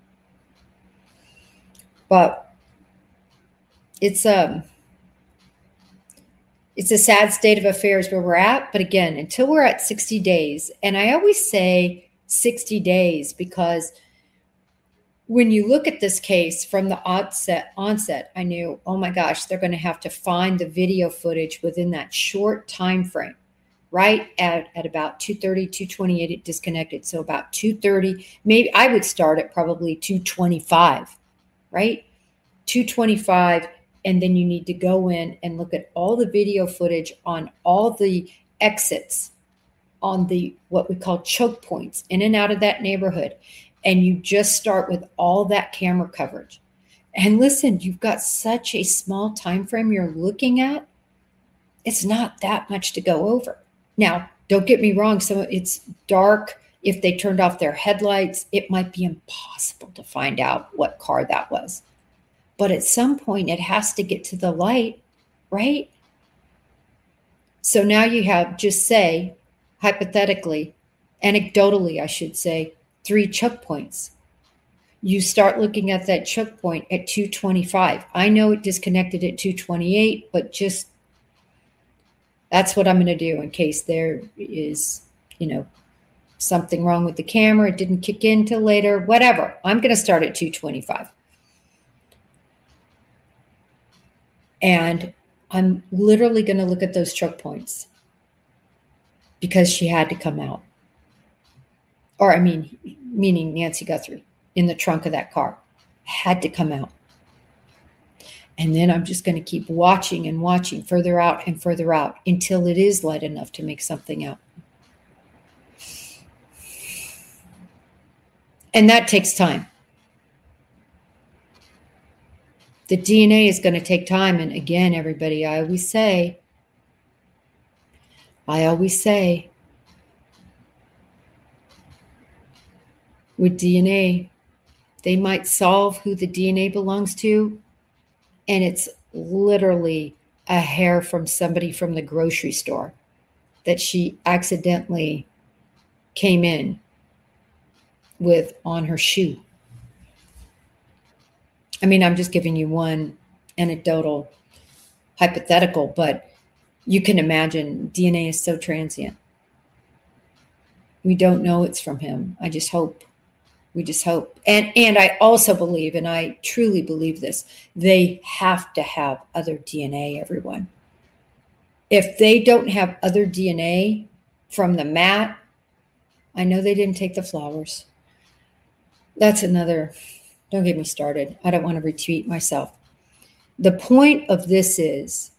But it's a sad state of affairs where we're at. But again, until we're at 60 days, and I always say 60 days because when you look at this case from the onset, I knew, oh my gosh, they're going to have to find the video footage within that short time frame, right? At about 2:30, 2:28, it disconnected. So about 2:30, maybe I would start at probably 2:25, right? 2:25, and then you need to go in and look at all the video footage on all the exits on the what we call choke points in and out of that neighborhood. And you just start with all that camera coverage. And listen, you've got such a small time frame you're looking at. It's not that much to go over. Now, don't get me wrong. So it's dark. If they turned off their headlights, it might be impossible to find out what car that was. But at some point, it has to get to the light, right? So now you have, just say, hypothetically, anecdotally, I should say, 3 choke points. You start looking at that choke point at 2:25. I know it disconnected at 2:28, but just that's what I'm going to do in case there is, something wrong with the camera. It didn't kick in till later, whatever. I'm going to start at 2:25. And I'm literally going to look at those choke points because she had to come out. Or meaning Nancy Guthrie in the trunk of that car had to come out. And then I'm just going to keep watching and watching further out and further out until it is light enough to make something out. And that takes time. The DNA is going to take time. And again, everybody, I always say, with DNA, they might solve who the DNA belongs to, and it's literally a hair from somebody from the grocery store that she accidentally came in with on her shoe. I'm just giving you one anecdotal hypothetical, but you can imagine DNA is so transient. We don't know it's from him. I just hope. We just hope. And I also believe, and I truly believe this, they have to have other DNA, everyone. If they don't have other DNA from the mat, I know they didn't take the flowers. That's another, don't get me started. I don't want to retweet myself. The point of this is,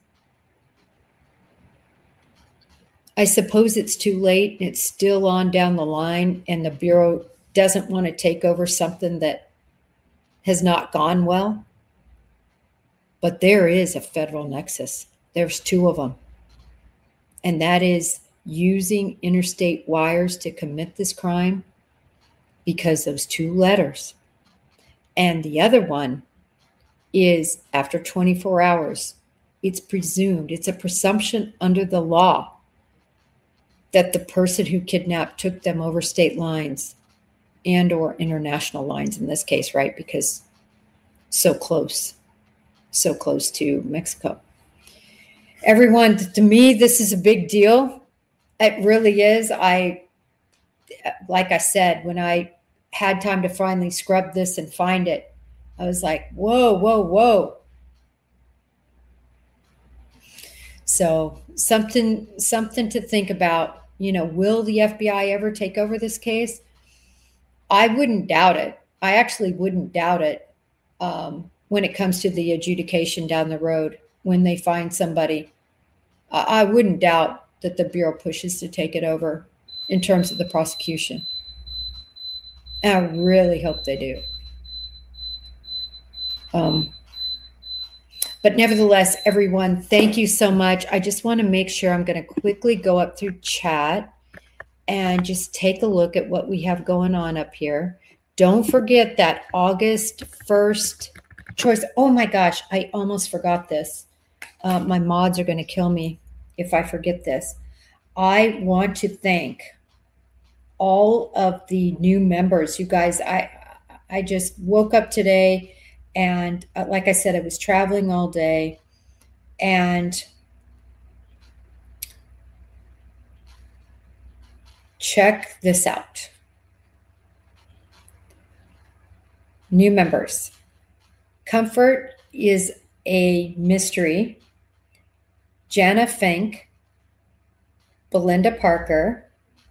I suppose it's too late. It's still on down the line, and the Bureau doesn't want to take over something that has not gone well. But there is a federal nexus. There's 2 of them. And that is using interstate wires to commit this crime because those 2 letters. And the other one is after 24 hours, it's presumed, it's a presumption under the law that the person who kidnapped took them over state lines and or international lines in this case, right? Because so close to Mexico. Everyone, to me, this is a big deal. It really is. Like I said, when I had time to finally scrub this and find it, I was like, whoa. So something to think about. Will the FBI ever take over this case? I wouldn't doubt it. I actually wouldn't doubt it when it comes to the adjudication down the road. When they find somebody, I wouldn't doubt that the Bureau pushes to take it over in terms of the prosecution. And I really hope they do. But nevertheless, everyone, thank you so much. I just want to make sure I'm going to quickly go up through chat and just take a look at what we have going on up here. Don't forget that August 1st choice. Oh my gosh, I almost forgot this. My mods are going to kill me. if I forget this, I want to thank all of the new members. You guys, I just woke up today and like I said, I was traveling all day, and check this out. New members. Comfort is a mystery. Jana Fink, Belinda Parker,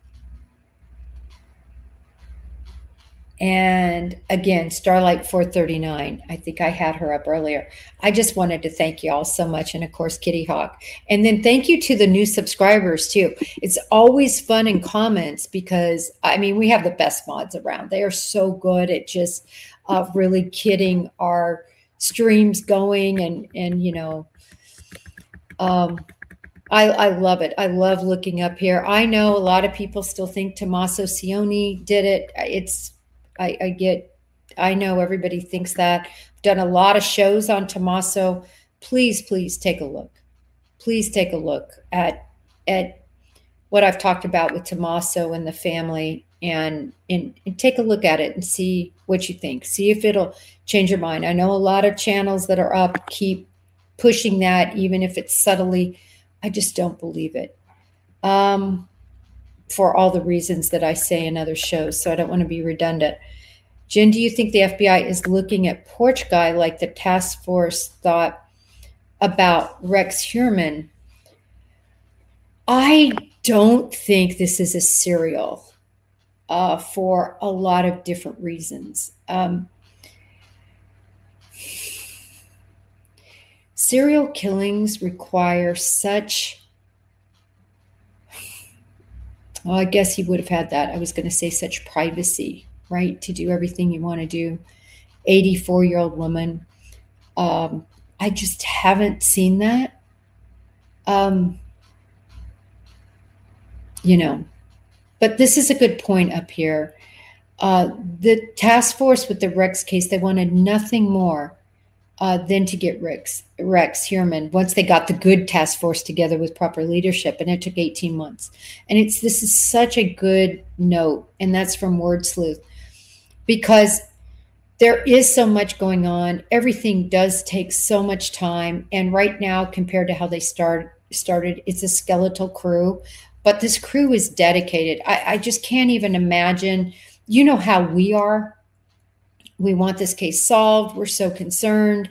and again, Starlight 439. I think I had her up earlier. I just wanted to thank you all so much. And of course, Kitty Hawk. And then thank you to the new subscribers too. It's always fun in comments because, I mean, we have the best mods around. They are so good at just really getting our streams going. And you know, I love it. I love looking up here. I know a lot of people still think Tommaso Cioni did it. I know everybody thinks that. I've done a lot of shows on Tommaso. Please take a look. Please take a look at what I've talked about with Tommaso and the family, and take a look at it and see what you think. See if it'll change your mind. I know a lot of channels that are up keep pushing that, even if it's subtly. I just don't believe it. For all the reasons that I say in other shows, so I don't want to be redundant. Jen, do you think the FBI is looking at Porch Guy like the task force thought about Rex Heuermann? I don't think this is a serial for a lot of different reasons. Serial killings require such, well, I guess he would have had that. I was going to say such privacy, right? To do everything you want to do. 84-year-old woman. I just haven't seen that. You know, but this is a good point up here. The task force with the Rex case, they wanted nothing more than to get Rex Heuermann once they got the good task force together with proper leadership, and it took 18 months. And this is such a good note, and that's from Word Sleuth, because there is so much going on. Everything does take so much time, and right now, compared to how they started, it's a skeletal crew, but this crew is dedicated. I just can't even imagine. You know how we are. We want this case solved. We're so concerned.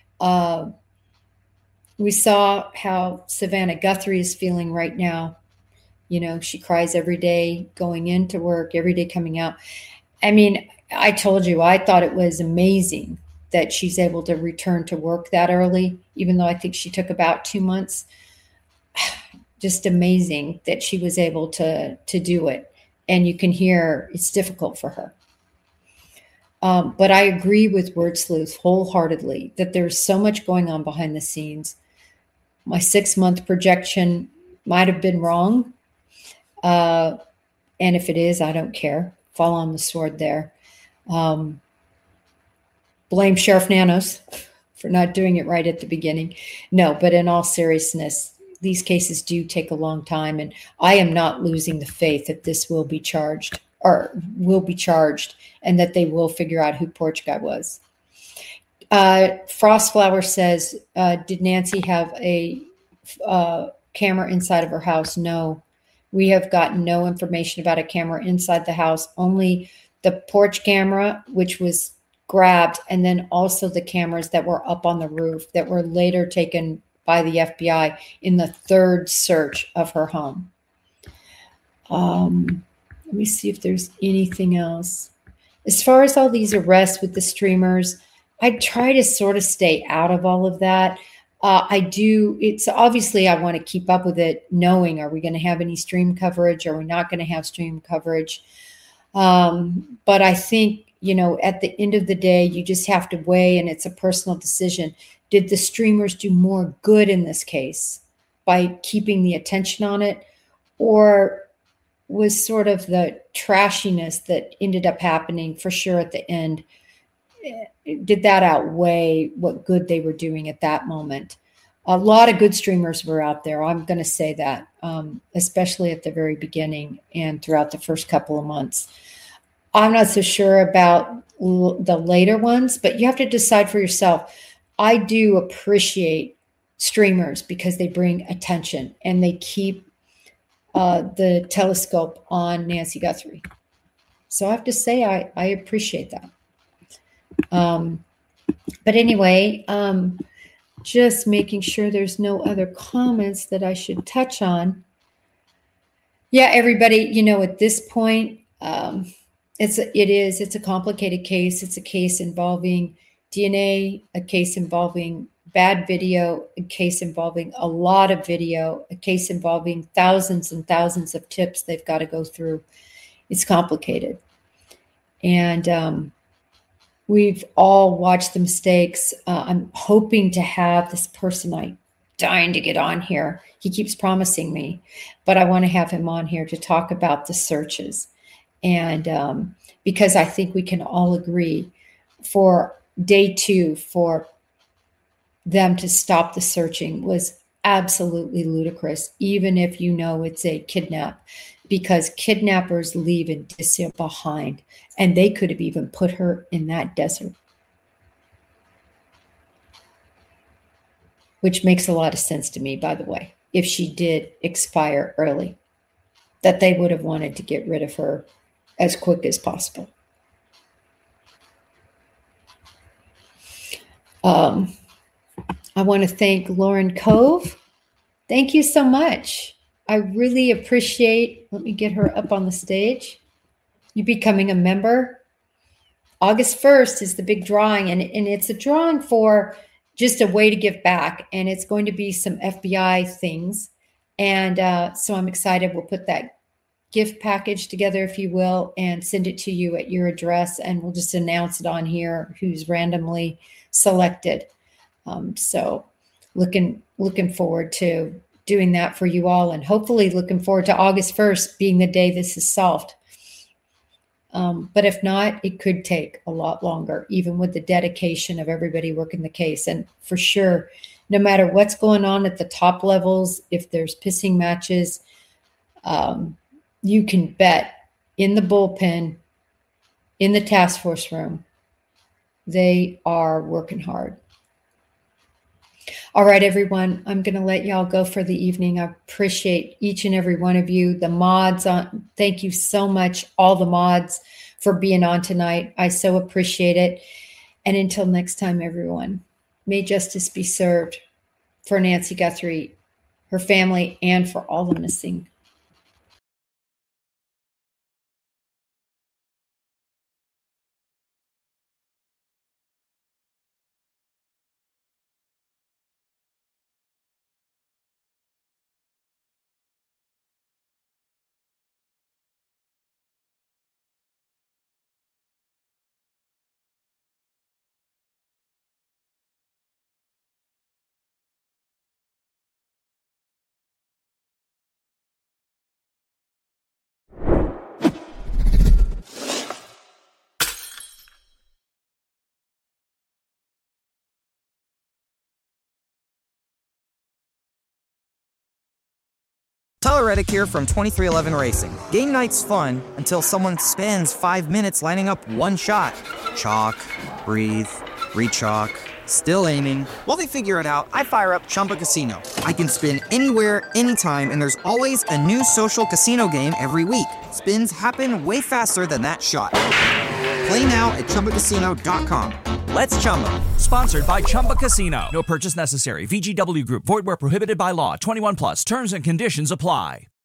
We saw how Savannah Guthrie is feeling right now. You know, she cries every day going into work, every day coming out. I mean, I told you, I thought it was amazing that she's able to return to work that early, even though I think she took about 2 months. Just amazing that she was able to do it. And you can hear it's difficult for her. But I agree with Word Sleuth wholeheartedly that there's so much going on behind the scenes. My 6-month projection might have been wrong. And if it is, I don't care. Fall on the sword there. Blame Sheriff Nanos for not doing it right at the beginning. No, but in all seriousness, these cases do take a long time. And I am not losing the faith that this will be charged. And that they will figure out who Porch Guy was. Frostflower says, did Nancy have a camera inside of her house? No, we have gotten no information about a camera inside the house, only the porch camera, which was grabbed, and then also the cameras that were up on the roof that were later taken by the FBI in the third search of her home. Let me see if there's anything else. As far as all these arrests with the streamers, I try to sort of stay out of all of that. I do. It's obviously I want to keep up with it, knowing, are we going to have any stream coverage? Are we not going to have stream coverage? But I think, you know, at the end of the day, you just have to weigh, and it's a personal decision. Did the streamers do more good in this case by keeping the attention on it, or was sort of the trashiness that ended up happening for sure at the end, did that outweigh what good they were doing at that moment? A lot of good streamers were out there. I'm going to say that, especially at the very beginning and throughout the first couple of months. I'm not so sure about the later ones, but you have to decide for yourself. I do appreciate streamers because they bring attention and they keep the telescope on Nancy Guthrie. So I have to say I appreciate that. But anyway, just making sure there's no other comments that I should touch on. Yeah, everybody, at this point, it's a complicated case. It's a case involving DNA, a case involving bad video, a case involving a lot of video, a case involving thousands and thousands of tips they've got to go through. It's complicated. And we've all watched the mistakes. I'm hoping to have this person, I'm dying to get on here. He keeps promising me, but I want to have him on here to talk about the searches. And because I think we can all agree for day 2 for them to stop the searching was absolutely ludicrous, even if it's a kidnap, because kidnappers leave Indicia behind, and they could have even put her in that desert, which makes a lot of sense to me, by the way, if she did expire early, that they would have wanted to get rid of her as quick as possible. I want to thank Lauren Cove. Thank you so much. I really appreciate, let me get her up on the stage, you becoming a member. August 1st is the big drawing, and it's a drawing for just a way to give back, and it's going to be some FBI things. And so I'm excited. We'll put that gift package together, if you will, and send it to you at your address, and we'll just announce it on here who's randomly selected. So looking forward to doing that for you all, and hopefully looking forward to August 1st being the day this is solved. But if not, it could take a lot longer, even with the dedication of everybody working the case. And for sure, no matter what's going on at the top levels, if there's pissing matches, you can bet in the bullpen, in the task force room, they are working hard. All right, everyone, I'm going to let y'all go for the evening. I appreciate each and every one of you. The mods, thank you so much, all the mods, for being on tonight. I so appreciate it. And until next time, everyone, may justice be served for Nancy Guthrie, her family, and for all the missing. Tyler Reddick here from 23XI Racing. Game night's fun until someone spends 5 minutes lining up one shot. Chalk, breathe, re-chalk, still aiming. While they figure it out, I fire up Chumba Casino. I can spin anywhere, anytime, and there's always a new social casino game every week. Spins happen way faster than that shot. Play now at ChumbaCasino.com. Let's Chumba. Sponsored by Chumba Casino. No purchase necessary. VGW Group. Void where prohibited by law. 21 plus. Terms and conditions apply.